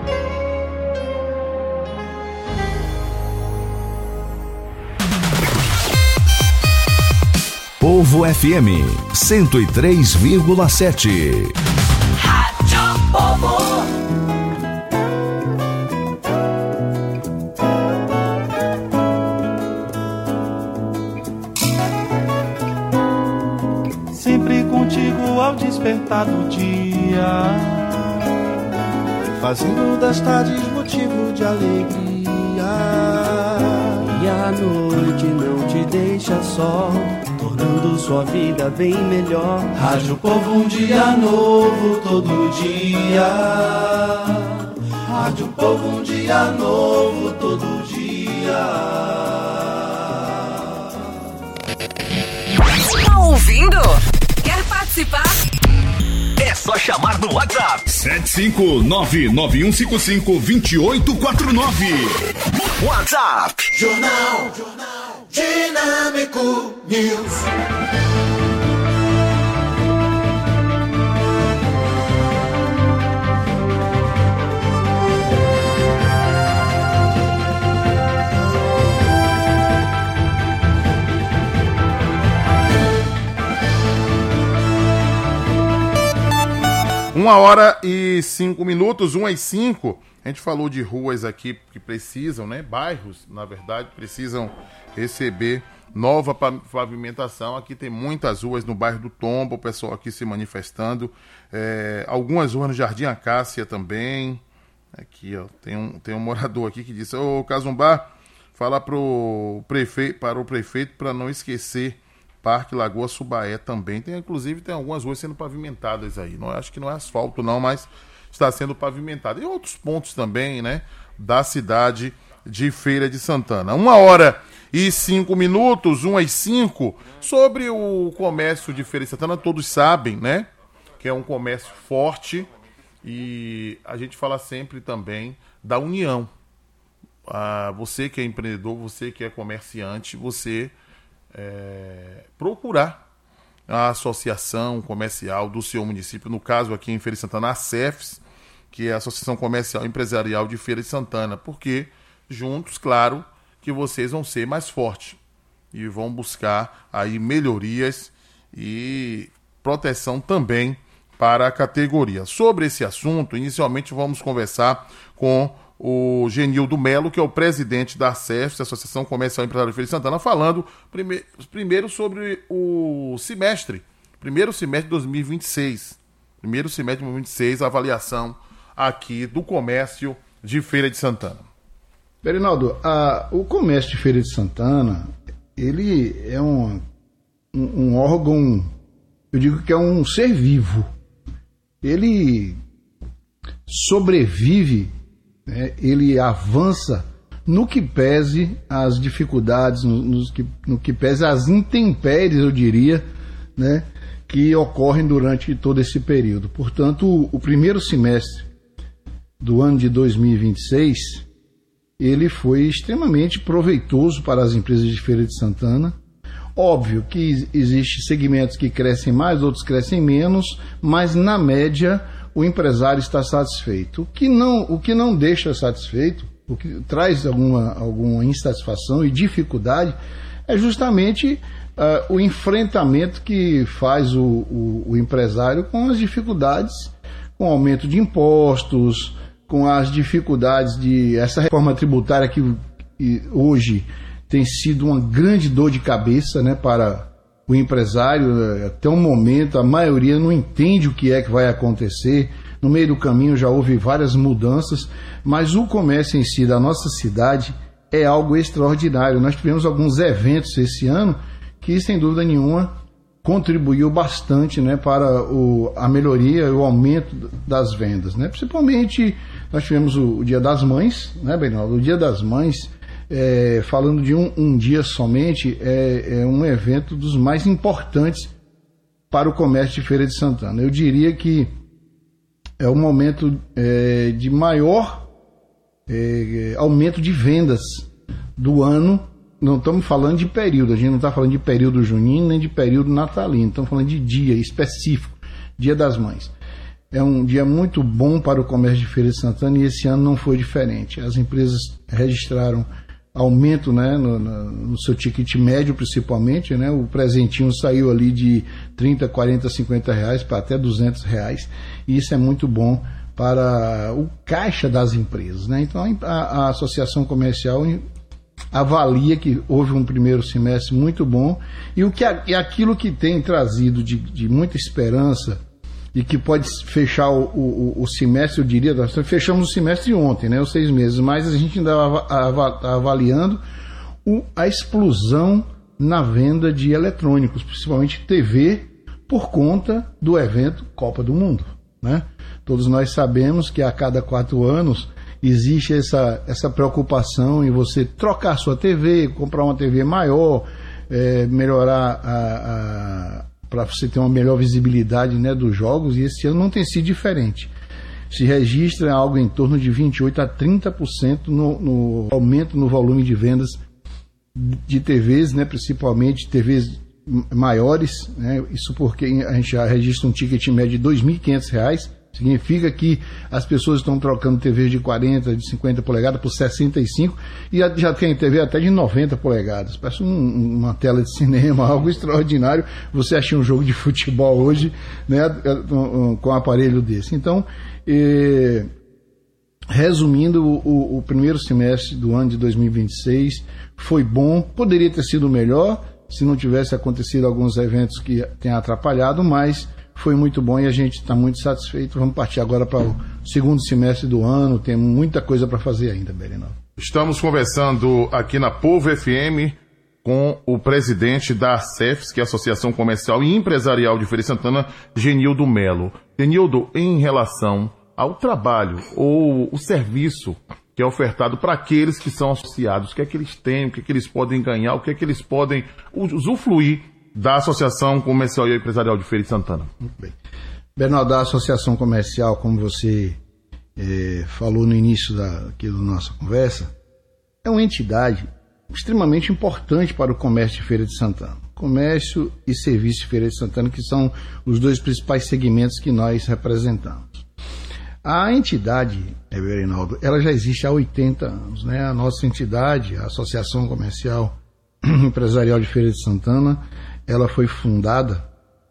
Povo F M cento e três vírgula sete. Rádio Povo. Sempre contigo ao despertar do dia, fazendo das tardes motivo de alegria. E a noite não te deixa só, tornando sua vida bem melhor. Rádio Povo, um dia novo todo dia. Rádio Povo, um dia novo todo dia. Tá ouvindo? Quer participar? É só chamar no WhatsApp. sete cinco nove nove um cinco cinco dois oito quatro nove. WhatsApp. Jornal, Jornal Dinâmico News. Uma hora e cinco minutos, uma e cinco. A gente falou de ruas aqui que precisam, né? Bairros, na verdade, precisam receber nova pavimentação. Aqui tem muitas ruas no bairro do Tombo, o pessoal aqui se manifestando. É, algumas ruas no Jardim Acácia também. Aqui, ó, tem um, tem um morador aqui que disse: ô, Cazumbá, fala pro prefeito, para o prefeito para não esquecer Parque Lagoa Subaé também. Tem, inclusive, tem algumas ruas sendo pavimentadas aí. Não, acho que não é asfalto não, mas está sendo pavimentado. E outros pontos também, né, da cidade de Feira de Santana. Uma hora e cinco minutos, uma e cinco, sobre o comércio de Feira de Santana, todos sabem, né, que é um comércio forte e a gente fala sempre também da união. Ah, você que é empreendedor, você que é comerciante, você é, procurar a associação comercial do seu município, no caso aqui em Feira de Santana, a ASEFES, que é a Associação Comercial e Empresarial de Feira de Santana, porque juntos, claro, que vocês vão ser mais fortes e vão buscar aí melhorias e proteção também para a categoria. Sobre esse assunto, inicialmente vamos conversar com o Genildo Melo, que é o presidente da ASEFES, Associação Comercial e Empresarial de Feira de Santana, falando prime- primeiro sobre o semestre, primeiro semestre de dois mil e vinte e seis. Primeiro semestre de dois mil e vinte e seis, a avaliação aqui do comércio de Feira de Santana. Berinaldo, a, o comércio de Feira de Santana, ele é um, um, um órgão, eu digo que é um ser vivo. Ele sobrevive, né, ele avança no que pese as dificuldades, no, no, que, no que pese as intempéries, eu diria, né, que ocorrem durante todo esse período. Portanto, o, o primeiro semestre do ano de dois mil e vinte e seis, ele foi extremamente proveitoso para as empresas de Feira de Santana, Óbvio que existem segmentos que crescem mais, outros crescem menos, mas na média o empresário está satisfeito. O que não, o que não deixa satisfeito, o que traz alguma, alguma insatisfação e dificuldade, é justamente uh, o enfrentamento que faz o, o, o empresário com as dificuldades, com o aumento de impostos, com as dificuldades de essa reforma tributária que e, hoje tem sido uma grande dor de cabeça, né, para o empresário. Até o momento a maioria não entende o que é que vai acontecer. No meio do caminho já houve várias mudanças, mas o comércio em si da nossa cidade é algo extraordinário. Nós tivemos alguns eventos esse ano que, sem dúvida nenhuma, contribuiu bastante, né, para o, a melhoria e o aumento das vendas, né? Principalmente nós tivemos o, o Dia das Mães, né, Bernardo? O Dia das Mães, é, falando de um, um dia somente, é, é um evento dos mais importantes para o comércio de Feira de Santana. Eu diria que é o momento é, de maior é, aumento de vendas do ano. Não estamos falando de período, a gente não está falando de período junino nem de período natalino, estamos falando de dia específico, Dia das Mães. É um dia muito bom para o comércio de Feira de Santana e esse ano não foi diferente. As empresas registraram aumento, né, no, no seu ticket médio principalmente, né? O presentinho saiu ali de trinta, quarenta, cinquenta reais para até duzentos reais, e isso é muito bom para o caixa das empresas, né? Então a, a Associação Comercial avalia que houve um primeiro semestre muito bom, e, o que, e aquilo que tem trazido de, de muita esperança e que pode fechar o, o, o semestre, eu diria, nós fechamos o semestre ontem, né, os seis meses, mas a gente ainda está avaliando o, a explosão na venda de eletrônicos, principalmente T V, por conta do evento Copa do Mundo, né? Todos nós sabemos que a cada quatro anos existe essa, essa preocupação em você trocar sua T V, comprar uma T V maior, é, melhorar a, a para você ter uma melhor visibilidade, né, dos jogos, e esse ano não tem sido diferente. Se registra algo em torno de vinte e oito a trinta por cento no, no aumento no volume de vendas de T Vs, né, principalmente T Vs maiores, né, isso porque a gente já registra um ticket médio de dois mil e quinhentos reais. Significa que as pessoas estão trocando T Vs de quarenta, de cinquenta polegadas por sessenta e cinco, e já tem T V até de noventa polegadas. Parece um, uma tela de cinema, algo extraordinário. Você achar um jogo de futebol hoje, né, com um aparelho desse. Então, eh, resumindo, o, o primeiro semestre do ano de dois mil e vinte e seis foi bom. Poderia ter sido melhor se não tivesse acontecido alguns eventos que tenham atrapalhado, mas foi muito bom e a gente está muito satisfeito. Vamos partir agora para o segundo semestre do ano. Tem muita coisa para fazer ainda, Berinaldo. Estamos conversando aqui na Povo F M com o presidente da ACEFES, que é a Associação Comercial e Empresarial de Feira de Santana, Genildo Melo. Genildo, em relação ao trabalho ou o serviço que é ofertado para aqueles que são associados, o que é que eles têm, o que é que eles podem ganhar, o que é que eles podem usufruir da Associação Comercial e Empresarial de Feira de Santana. Muito bem. Bernardo, a Associação Comercial, como você eh, falou no início da, aqui da nossa conversa, é uma entidade extremamente importante para o comércio de Feira de Santana. Comércio e serviço de Feira de Santana, que são os dois principais segmentos que nós representamos. A entidade, Bernardo, ela já existe há oitenta anos, né? A nossa entidade, a Associação Comercial Empresarial de Feira de Santana, ela foi fundada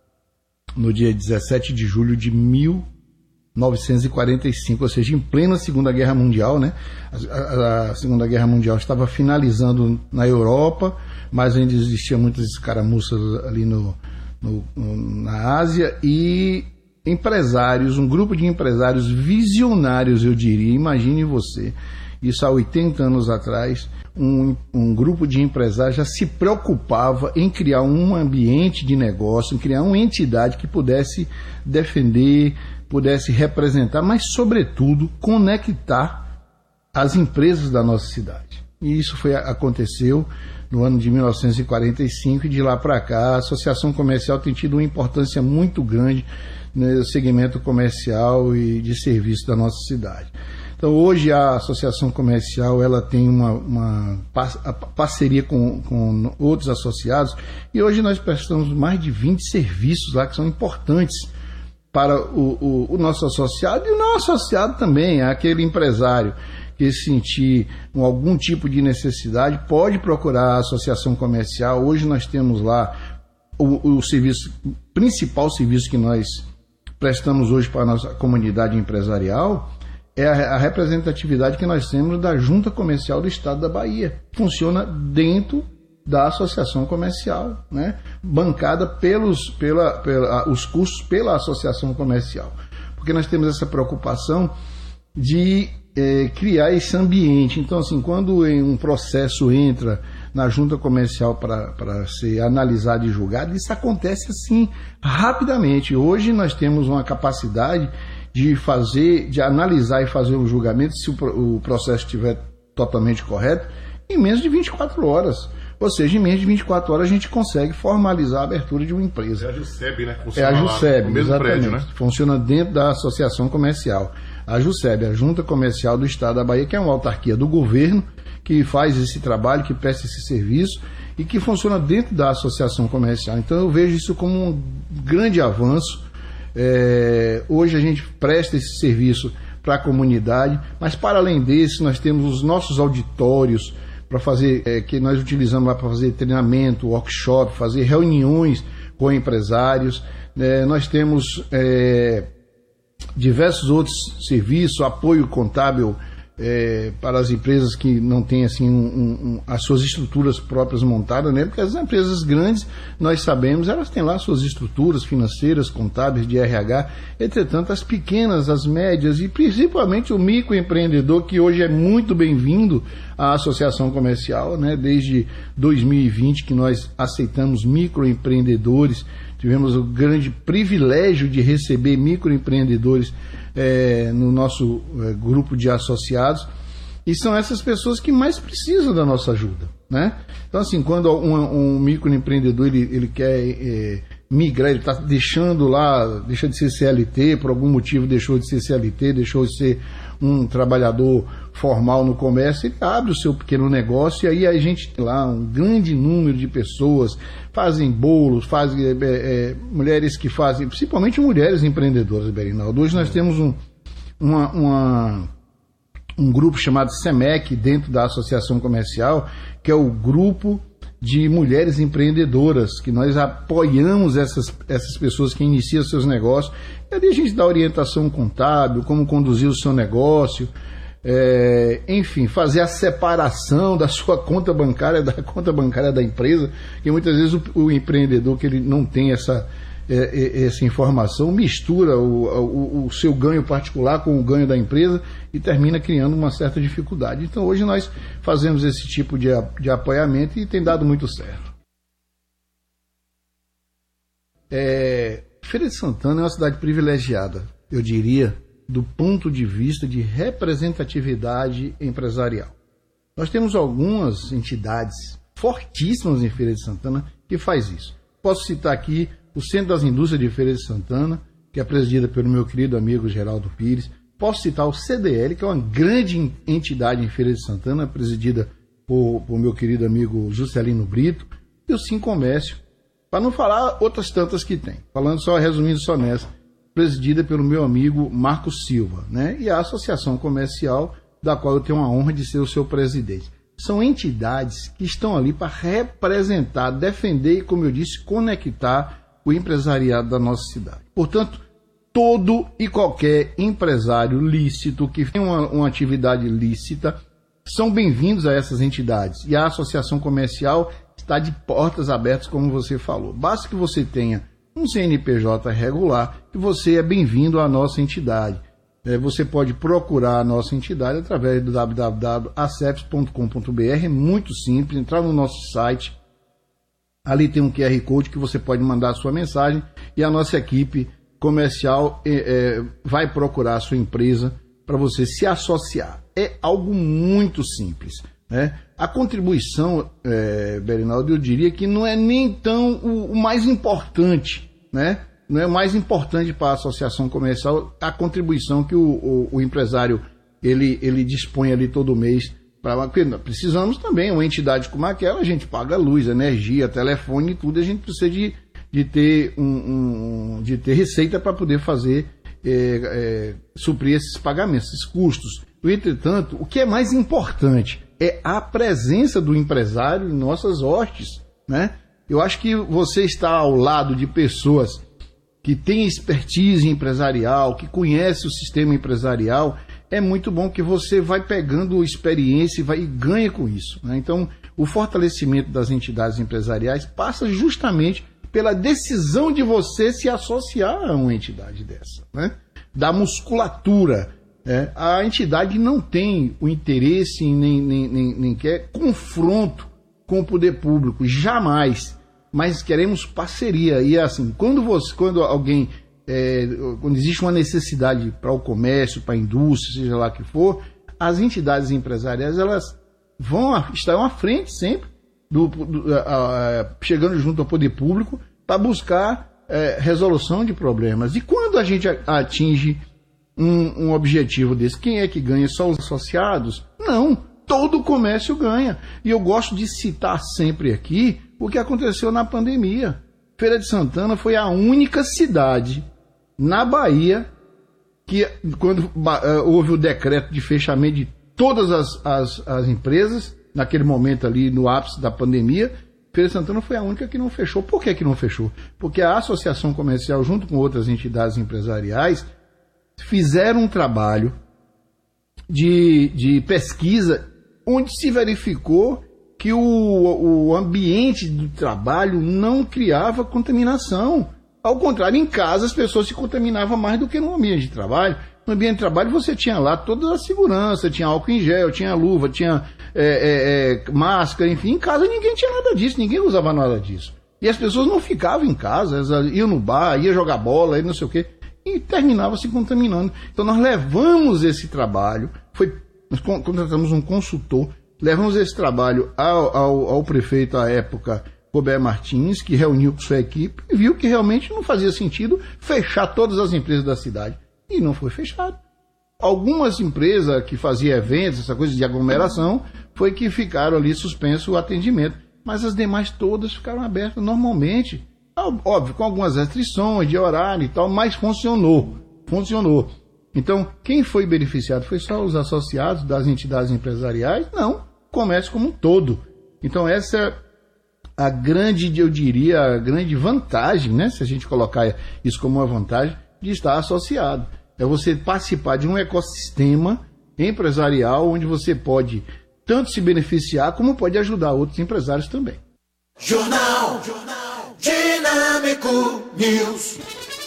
no dia dezessete de julho de mil novecentos e quarenta e cinco, ou seja, em plena Segunda Guerra Mundial, né? A, a, a Segunda Guerra Mundial estava finalizando na Europa, mas ainda existiam muitas escaramuças ali no, no, no, na Ásia, e empresários, um grupo de empresários visionários, eu diria, imagine você, isso há oitenta anos atrás, um, um grupo de empresários já se preocupava em criar um ambiente de negócio, em criar uma entidade que pudesse defender, pudesse representar, mas, sobretudo, conectar as empresas da nossa cidade. E isso foi, aconteceu no ano de mil novecentos e quarenta e cinco, e de lá para cá a Associação Comercial tem tido uma importância muito grande no segmento comercial e de serviço da nossa cidade. Então, hoje a associação comercial ela tem uma, uma parceria com, com outros associados, e hoje nós prestamos mais de vinte serviços lá que são importantes para o, o, o nosso associado e o não associado também, aquele empresário que sentir algum tipo de necessidade pode procurar a associação comercial. Hoje nós temos lá o, o serviço, principal serviço que nós prestamos hoje para a nossa comunidade empresarial é a, a representatividade que nós temos da Junta Comercial do Estado da Bahia. Funciona dentro da associação comercial, né? Bancada pelos pela, pela, os custos pela associação comercial. Porque nós temos essa preocupação de é, criar esse ambiente. Então, assim, quando um processo entra na junta comercial para ser analisado e julgado, isso acontece assim rapidamente. Hoje nós temos uma capacidade de fazer, de analisar e fazer um julgamento, se o, o processo estiver totalmente correto, em menos de vinte e quatro horas. Ou seja, em menos de vinte e quatro horas a gente consegue formalizar a abertura de uma empresa. É a JUSEB, né? É a JUSEB, no mesmo exatamente. prédio, né? Funciona dentro da associação comercial. A JUSEB, a Junta Comercial do Estado da Bahia, que é uma autarquia do governo, que faz esse trabalho, que presta esse serviço e que funciona dentro da associação comercial. Então eu vejo isso como um grande avanço. É, hoje a gente presta esse serviço para a comunidade, mas para além desse nós temos os nossos auditórios para fazer, é, que nós utilizamos lá para fazer treinamento, workshop, fazer reuniões com empresários. É, nós temos é, diversos outros serviços, apoio contábil é, para as empresas que não têm assim, um, um, as suas estruturas próprias montadas, né? Porque as empresas grandes, nós sabemos, elas têm lá suas estruturas financeiras, contábeis, de R H. Entretanto, as pequenas, as médias e principalmente o microempreendedor, que hoje é muito bem-vindo à associação comercial, né? Desde dois mil e vinte que nós aceitamos microempreendedores, tivemos o grande privilégio de receber microempreendedores é, no nosso é, grupo de associados, e são essas pessoas que mais precisam da nossa ajuda, né? Então, assim, quando um, um microempreendedor ele, ele quer é, migrar, ele está deixando lá, deixa de ser C L T, por algum motivo deixou de ser C L T, deixou de ser um trabalhador formal no comércio, ele abre o seu pequeno negócio, e aí a gente tem lá um grande número de pessoas, fazem bolos, fazem é, é, mulheres que fazem, principalmente mulheres empreendedoras, Berinaldo. Hoje nós temos um, uma, uma, um grupo chamado SEMEC dentro da Associação Comercial, que é o grupo de mulheres empreendedoras, que nós apoiamos essas, essas pessoas que iniciam seus negócios, e ali a gente dá orientação contábil, como conduzir o seu negócio, é, enfim, fazer a separação da sua conta bancária da conta bancária da empresa, que muitas vezes o, o empreendedor que ele não tem essa, é, essa informação mistura o, o, o seu ganho particular com o ganho da empresa e termina criando uma certa dificuldade. Então hoje nós fazemos esse tipo de, de apoiamento e tem dado muito certo. É, Feira de Santana é uma cidade privilegiada, eu diria, do ponto de vista de representatividade empresarial. Nós temos algumas entidades fortíssimas em Feira de Santana que faz isso. Posso citar aqui o Centro das Indústrias de Feira de Santana, que é presidida pelo meu querido amigo Geraldo Pires. Posso citar o C D L, que é uma grande entidade em Feira de Santana, presidida por, por meu querido amigo Juscelino Brito, e o Sincomércio, para não falar outras tantas que tem. Falando só, resumindo só nessa, presidida pelo meu amigo Marcos Silva, né? E a Associação Comercial, da qual eu tenho a honra de ser o seu presidente. São entidades que estão ali para representar, defender e, como eu disse, conectar o empresariado da nossa cidade. Portanto, todo e qualquer empresário lícito que tem uma, uma atividade lícita são bem-vindos a essas entidades. E a Associação Comercial está de portas abertas, como você falou. Basta que você tenha um C N P J regular e você é bem-vindo à nossa entidade. É, você pode procurar a nossa entidade através do w w w ponto a c e p s ponto com ponto b r. É muito simples, entrar no nosso site. Ali tem um Q R Code que você pode mandar a sua mensagem e a nossa equipe comercial é, é, vai procurar a sua empresa para você se associar. É algo muito simples, né? A contribuição, é, Berinaldo, eu diria que não é nem tão o, o mais importante, né? Não é mais importante para a associação comercial a contribuição que o, o, o empresário ele, ele dispõe ali todo mês. Pra, precisamos também, uma entidade como aquela, a gente paga luz, energia, telefone e tudo, a gente precisa de, de, ter, um, um, de ter receita para poder fazer, é, é, suprir esses pagamentos, esses custos. No entretanto, o que é mais importante é a presença do empresário em nossas hostes, né? Eu acho que você está ao lado de pessoas que têm expertise empresarial, que conhecem o sistema empresarial, é muito bom que você vai pegando experiência e, vai, e ganha com isso, né? Então, o fortalecimento das entidades empresariais passa justamente pela decisão de você se associar a uma entidade dessa, né? Da musculatura. É, a entidade não tem o interesse nem, nem, nem, nem quer confronto com o poder público, jamais. Mas queremos parceria. E assim, quando, você, quando alguém, é, quando existe uma necessidade para o comércio, para a indústria, seja lá que for, as entidades empresariais elas vão estarão à frente sempre, do, do, a, a, chegando junto ao poder público para buscar é, resolução de problemas. E quando a gente atinge Um, um objetivo desse, quem é que ganha? Só os associados? Não, todo o comércio ganha. E eu gosto de citar sempre aqui o que aconteceu na pandemia. Feira de Santana foi a única cidade na Bahia que, quando uh, houve o decreto de fechamento de todas as, as, as empresas, naquele momento ali no ápice da pandemia, Feira de Santana foi a única que não fechou. Por que que não fechou? Porque a associação comercial, junto com outras entidades empresariais, fizeram um trabalho de, de pesquisa onde se verificou que o, o ambiente do trabalho não criava contaminação. Ao contrário, em casa as pessoas se contaminavam mais do que no ambiente de trabalho. No ambiente de trabalho você tinha lá toda a segurança, tinha álcool em gel, tinha luva, tinha é, é, é, máscara, enfim. Em casa ninguém tinha nada disso, ninguém usava nada disso. E as pessoas não ficavam em casa, elas iam no bar, iam jogar bola, iam não sei o quê. E terminava se contaminando. Então nós levamos esse trabalho, foi, nós contratamos um consultor, levamos esse trabalho ao, ao, ao prefeito à época, Roberto Martins, que reuniu com sua equipe e viu que realmente não fazia sentido fechar todas as empresas da cidade. E não foi fechado. Algumas empresas que faziam eventos, essa coisa de aglomeração, foi que ficaram ali suspenso o atendimento. Mas as demais todas ficaram abertas normalmente. Óbvio, com algumas restrições de horário e tal, mas funcionou. Funcionou. Então, quem foi beneficiado foi só os associados das entidades empresariais? Não, o comércio como um todo. Então, essa é a grande, eu diria, a grande vantagem, né? Se a gente colocar isso como uma vantagem, de estar associado. É você participar de um ecossistema empresarial onde você pode tanto se beneficiar como pode ajudar outros empresários também. Jornal, Jornal. Dinâmico News.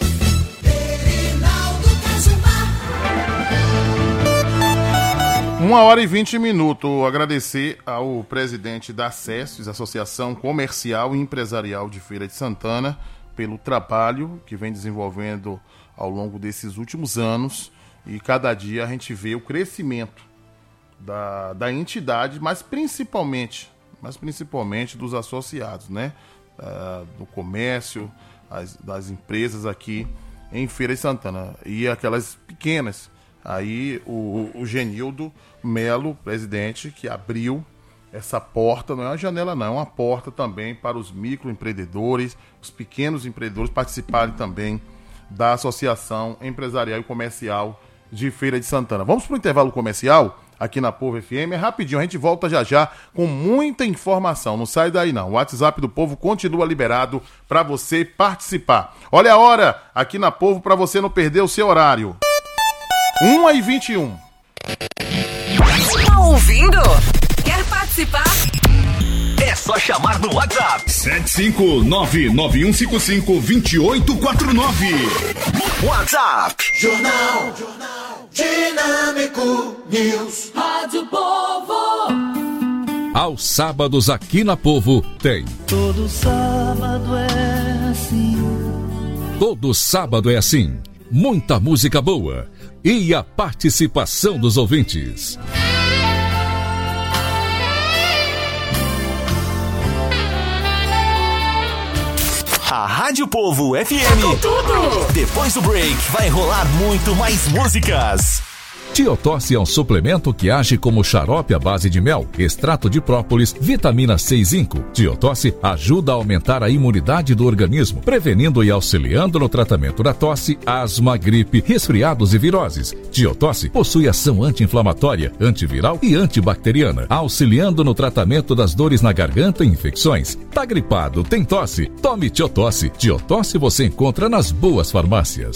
Uma hora e vinte minutos. Agradecer ao presidente da SESFES, Associação Comercial e Empresarial de Feira de Santana, pelo trabalho que vem desenvolvendo ao longo desses últimos anos. E cada dia a gente vê o crescimento da, da entidade, mas principalmente, mas principalmente dos associados, né? Uh, do comércio, as, das empresas aqui em Feira de Santana. E aquelas pequenas. Aí o, o Genildo Melo, presidente, que abriu essa porta, não é uma janela não, é uma porta também para os microempreendedores, os pequenos empreendedores participarem também da Associação Empresarial e Comercial de Feira de Santana. Vamos para o intervalo comercial aqui na Povo F M, é rapidinho, a gente volta já já com muita informação, não sai daí não, o WhatsApp do Povo continua liberado para você participar. Olha a hora aqui na Povo para você não perder o seu horário. uma e vinte e um. Tá ouvindo? Quer participar? É só chamar no WhatsApp. sete cinco nove nove um cinco cinco dois oito quatro nove. WhatsApp. Jornal, Jornal Dinâmico News. Rádio Povo. Aos sábados aqui na Povo tem. Todo sábado é assim. Todo sábado é assim. Muita música boa e a participação dos ouvintes. A Rádio Povo F M. Tudo. Depois do break vai rolar muito mais músicas. Tiotosse é um suplemento que age como xarope à base de mel, extrato de própolis, vitamina C e zinco. Tiotosse ajuda a aumentar a imunidade do organismo, prevenindo e auxiliando no tratamento da tosse, asma, gripe, resfriados e viroses. Tiotosse possui ação anti-inflamatória, antiviral e antibacteriana, auxiliando no tratamento das dores na garganta e infecções. Tá gripado, tem tosse? Tome Tiotosse. Tiotosse você encontra nas boas farmácias.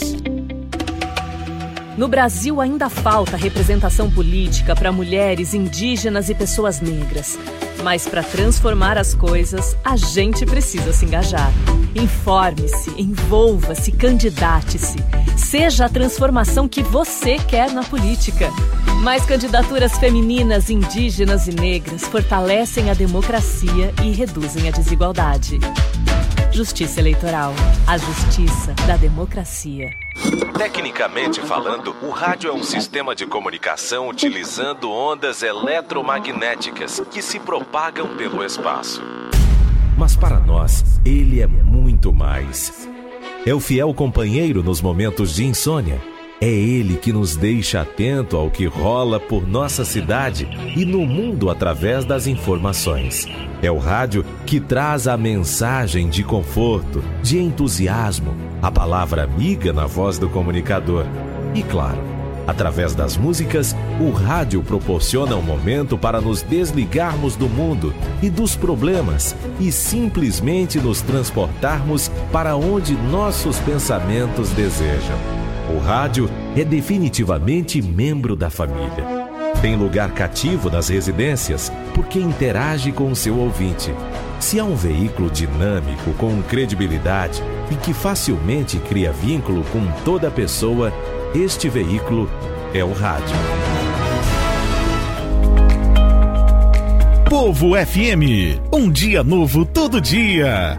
No Brasil ainda falta representação política para mulheres, indígenas e pessoas negras. Mas para transformar as coisas, a gente precisa se engajar. Informe-se, envolva-se, candidate-se. Seja a transformação que você quer na política. Mais candidaturas femininas, indígenas e negras fortalecem a democracia e reduzem a desigualdade. Justiça Eleitoral. A justiça da democracia. Tecnicamente falando, o rádio é um sistema de comunicação utilizando ondas eletromagnéticas que se propagam pelo espaço. Mas para nós, ele é muito mais. É o fiel companheiro nos momentos de insônia. É ele que nos deixa atento ao que rola por nossa cidade e no mundo através das informações. É o rádio que traz a mensagem de conforto, de entusiasmo, a palavra amiga na voz do comunicador. E claro, através das músicas, o rádio proporciona um momento para nos desligarmos do mundo e dos problemas e simplesmente nos transportarmos para onde nossos pensamentos desejam. O rádio é definitivamente membro da família. Tem lugar cativo nas residências porque interage com o seu ouvinte. Se há um veículo dinâmico, com credibilidade e que facilmente cria vínculo com toda pessoa, este veículo é o rádio. Povo F M, um dia novo todo dia.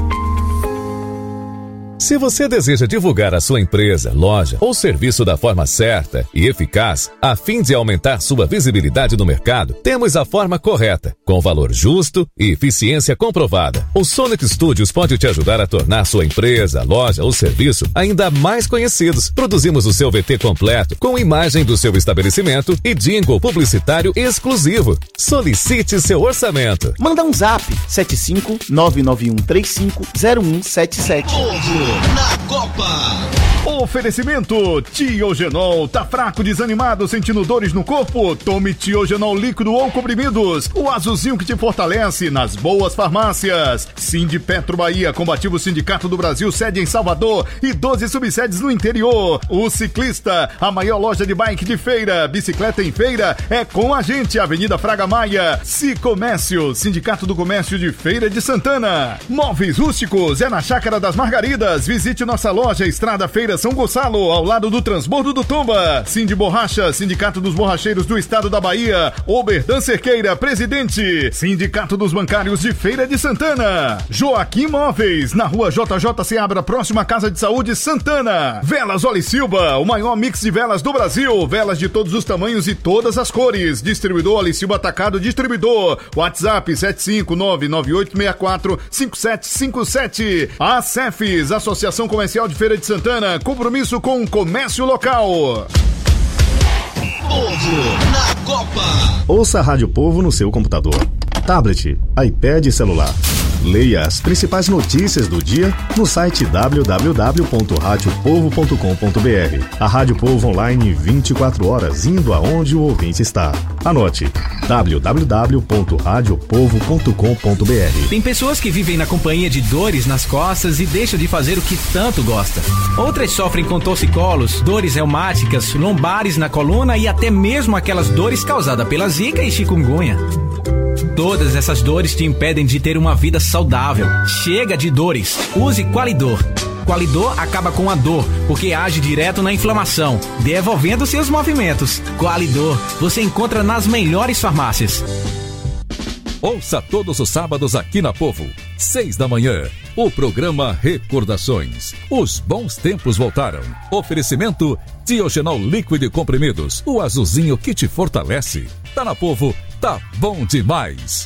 Se você deseja divulgar a sua empresa, loja ou serviço da forma certa e eficaz, a fim de aumentar sua visibilidade no mercado, temos a forma correta, com valor justo e eficiência comprovada. O Sonic Studios pode te ajudar a tornar sua empresa, loja ou serviço ainda mais conhecidos. Produzimos o seu V T completo, com imagem do seu estabelecimento e jingle publicitário exclusivo. Solicite seu orçamento. Manda um zap sete cinco nove nove um três cinco zero um sete sete. Na Copa. Oferecimento Tiogenol. Tá fraco, desanimado, sentindo dores no corpo? Tome Tiogenol líquido ou comprimidos. O azulzinho que te fortalece nas boas farmácias. Sindipetro Bahia, Combativo Sindicato do Brasil, sede em Salvador e doze subsedes no interior. O Ciclista, a maior loja de bike de feira. Bicicleta em feira é com a gente. Avenida Fraga Maia. Cicomércio, Sindicato do Comércio de Feira de Santana. Móveis Rústicos é na Chácara das Margaridas. Visite nossa loja Estrada Feira São Gonçalo, ao lado do Transbordo do Tomba. Cindy Borracha, Sindicato dos Borracheiros do Estado da Bahia. Oberdan Cerqueira, presidente. Sindicato dos Bancários de Feira de Santana. Joaquim Móveis, na rua J J Seabra, próxima à Casa de Saúde Santana. Velas Oli Silva, o maior mix de velas do Brasil. Velas de todos os tamanhos e todas as cores. Distribuidor Oli Silva Atacado Distribuidor. WhatsApp sete cinco nove nove oito seis quatro cinco sete cinco sete. A Cefes, Associação Comercial de Feira de Santana, compromisso com o comércio local. Povo na Copa. Ouça a Rádio Povo no seu computador, tablet, iPad e celular. Leia as principais notícias do dia no site w w w ponto rádio povo ponto com ponto b r. A Rádio Povo online vinte e quatro horas, indo aonde o ouvinte está. Anote: w w w ponto rádio povo ponto com ponto b r. Tem pessoas que vivem na companhia de dores nas costas e deixam de fazer o que tanto gosta. Outras sofrem com torcicolos, dores reumáticas, lombares na coluna e até mesmo aquelas dores causadas pela zika e chikungunya. Todas essas dores te impedem de ter uma vida saudável. Chega de dores. Use Qualidor. Qualidor acaba com a dor, porque age direto na inflamação, devolvendo seus movimentos. Qualidor, você encontra nas melhores farmácias. Ouça todos os sábados aqui na Povo, seis da manhã, o programa Recordações. Os bons tempos voltaram. Oferecimento Tiogenol líquido e comprimidos, o azulzinho que te fortalece. Tá na Povo, tá bom demais.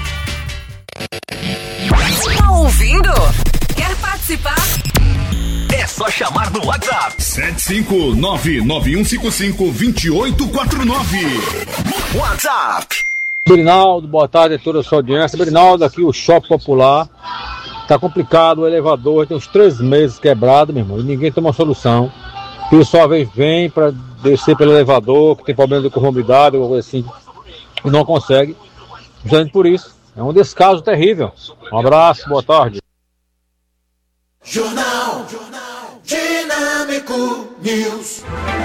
Tá ouvindo? Quer participar? É só chamar no WhatsApp. sete cinco nove nove um cinco cinco dois oito quatro nove. WhatsApp. Berinaldo, boa tarde a toda a sua audiência. Berinaldo, aqui o Shopping Popular. Tá complicado o elevador, tem uns três meses quebrado, meu irmão, e ninguém toma solução. O pessoal às vezes vem para descer pelo elevador, que tem problema de conformidade, alguma coisa assim, e não consegue. Justamente por isso. É um descaso terrível. Um abraço, boa tarde. Jornal, Jornal Dinâmico News.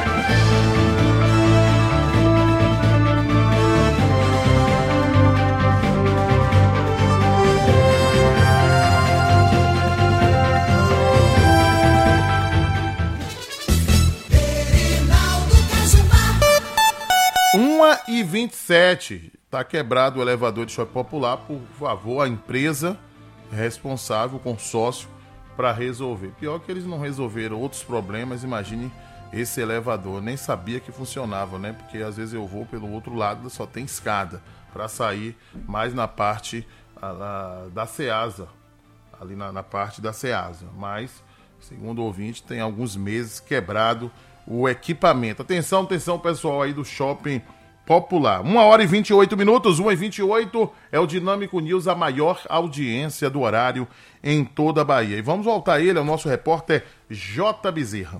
uma e vinte e sete. Tá quebrado o elevador de Shopping Popular. Por favor, a empresa responsável, o consórcio, para resolver. Pior que eles não resolveram outros problemas. Imagine esse elevador. Nem sabia que funcionava, né? Porque às vezes eu vou pelo outro lado, só tem escada para sair mais na parte a, a, da Ceasa. Ali na, na parte da Ceasa. Mas, segundo o ouvinte, tem alguns meses quebrado o equipamento. Atenção, atenção, pessoal aí do Shopping Popular. uma hora e vinte e oito minutos, uma e vinte e oito, é o Dinâmico News, a maior audiência do horário em toda a Bahia. E vamos voltar a ele, ao nosso repórter J. Bezerra.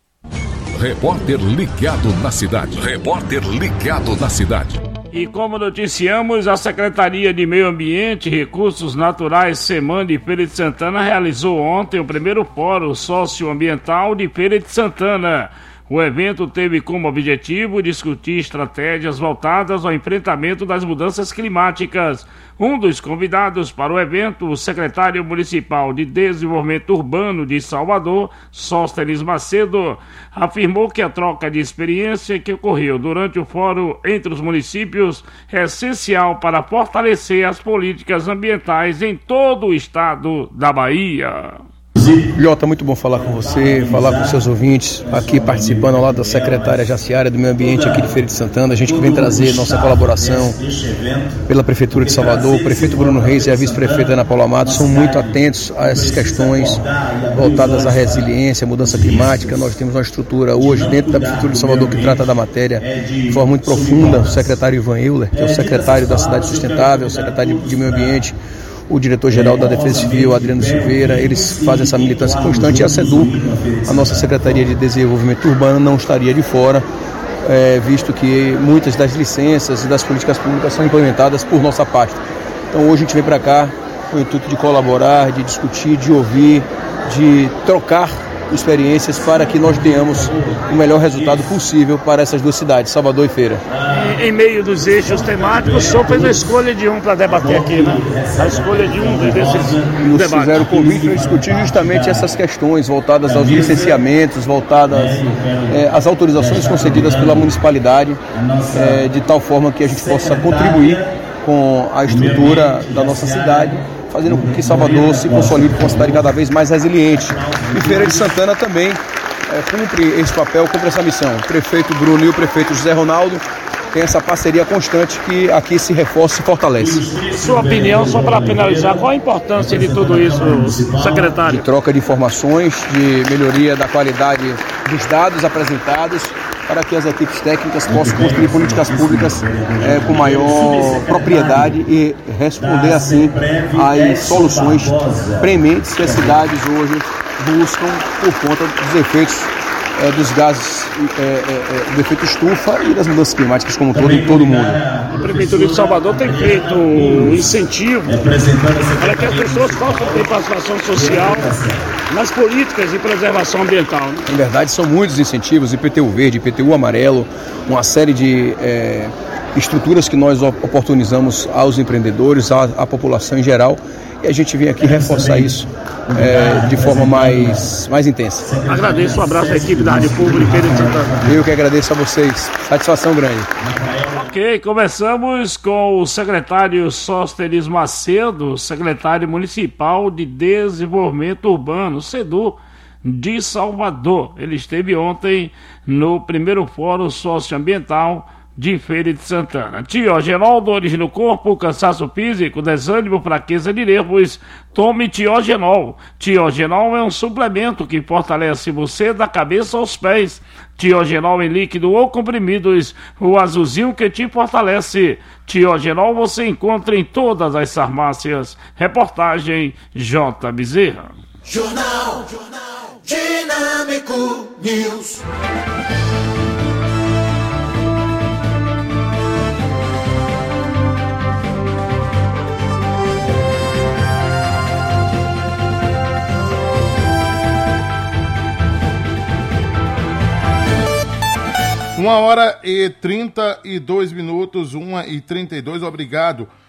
Repórter ligado na cidade. Repórter ligado na cidade. E como noticiamos, a Secretaria de Meio Ambiente e Recursos Naturais SEMAN de Feira de Santana realizou ontem o primeiro Fórum Socioambiental de Feira de Santana. O evento teve como objetivo discutir estratégias voltadas ao enfrentamento das mudanças climáticas. Um dos convidados para o evento, o secretário municipal de Desenvolvimento Urbano de Salvador, Sóstenes Macedo, afirmou que a troca de experiência que ocorreu durante o fórum entre os municípios é essencial para fortalecer as políticas ambientais em todo o estado da Bahia. Jota, muito bom falar com você, falar com seus ouvintes, aqui participando ao lado da secretária Jaciara do Meio Ambiente aqui de Feira de Santana. A gente que vem trazer nossa colaboração pela Prefeitura de Salvador. O prefeito Bruno Reis e a vice-prefeita Ana Paula Matos são muito atentos a essas questões voltadas à resiliência, à mudança climática. Nós temos uma estrutura hoje dentro da Prefeitura de Salvador que trata da matéria de forma muito profunda. O secretário Ivan Euler, que é o secretário da Cidade Sustentável, o secretário de Meio Ambiente, o diretor-geral da Defesa Civil, Adriano Silveira, eles fazem essa militância constante, e a SEDU, a nossa Secretaria de Desenvolvimento Urbano, não estaria de fora, é, visto que muitas das licenças e das políticas públicas são implementadas por nossa parte. Então hoje a gente vem para cá com o intuito de colaborar, de discutir, de ouvir, de trocar experiências para que nós tenhamos o melhor resultado possível para essas duas cidades, Salvador e Feira. Em, em meio dos eixos temáticos, o senhor fez a escolha de um para debater aqui, né? A escolha de um desses Nos debates. fizeram o convite para discutir justamente essas questões voltadas aos licenciamentos, voltadas é, às autorizações concedidas pela municipalidade, é, de tal forma que a gente possa contribuir com a estrutura da nossa cidade, fazendo com que Salvador se consolide como uma cidade cada vez mais resiliente. E Feira de Santana também é, cumpre esse papel, cumpre essa missão. O prefeito Bruno e o prefeito José Ronaldo têm essa parceria constante que aqui se reforça e fortalece. Sua opinião, só para finalizar, qual a importância de tudo isso, secretário? De troca de informações, de melhoria da qualidade dos dados apresentados, para que as equipes técnicas possam construir políticas públicas é, com maior propriedade e responder assim às soluções prementes que as cidades hoje buscam por conta dos efeitos é, dos gases, é, é, do efeito estufa e das mudanças climáticas como um todo em todo o mundo. A Prefeitura de Salvador tem feito um incentivo para que as pessoas possam ter participação social nas políticas de preservação ambiental. Né? Em verdade, são muitos incentivos, I P T U verde, I P T U amarelo, uma série de é, estruturas que nós oportunizamos aos empreendedores, à, à população em geral, e a gente vem aqui reforçar isso é, de forma mais, mais intensa. Agradeço, um abraço à equipe da Rádio Pública de Feira de Santana. Eu que agradeço a vocês, satisfação grande. Ok, começamos com o secretário Sóstenes Macedo, secretário municipal de Desenvolvimento Urbano, SEDU, de Salvador. Ele esteve ontem no primeiro Fórum Socioambiental de Feira de Santana. Tiogenol, dores no corpo, cansaço físico, desânimo, fraqueza de nervos, tome Tiogenol. Tiogenol é um suplemento que fortalece você da cabeça aos pés. Tiogenol em líquido ou comprimidos, o azulzinho que te fortalece. Tiogenol você encontra em todas as farmácias. Reportagem J. Bezerra. Jornal, Jornal Dinâmico News. Uma hora e trinta e dois minutos, uma e trinta e dois, obrigado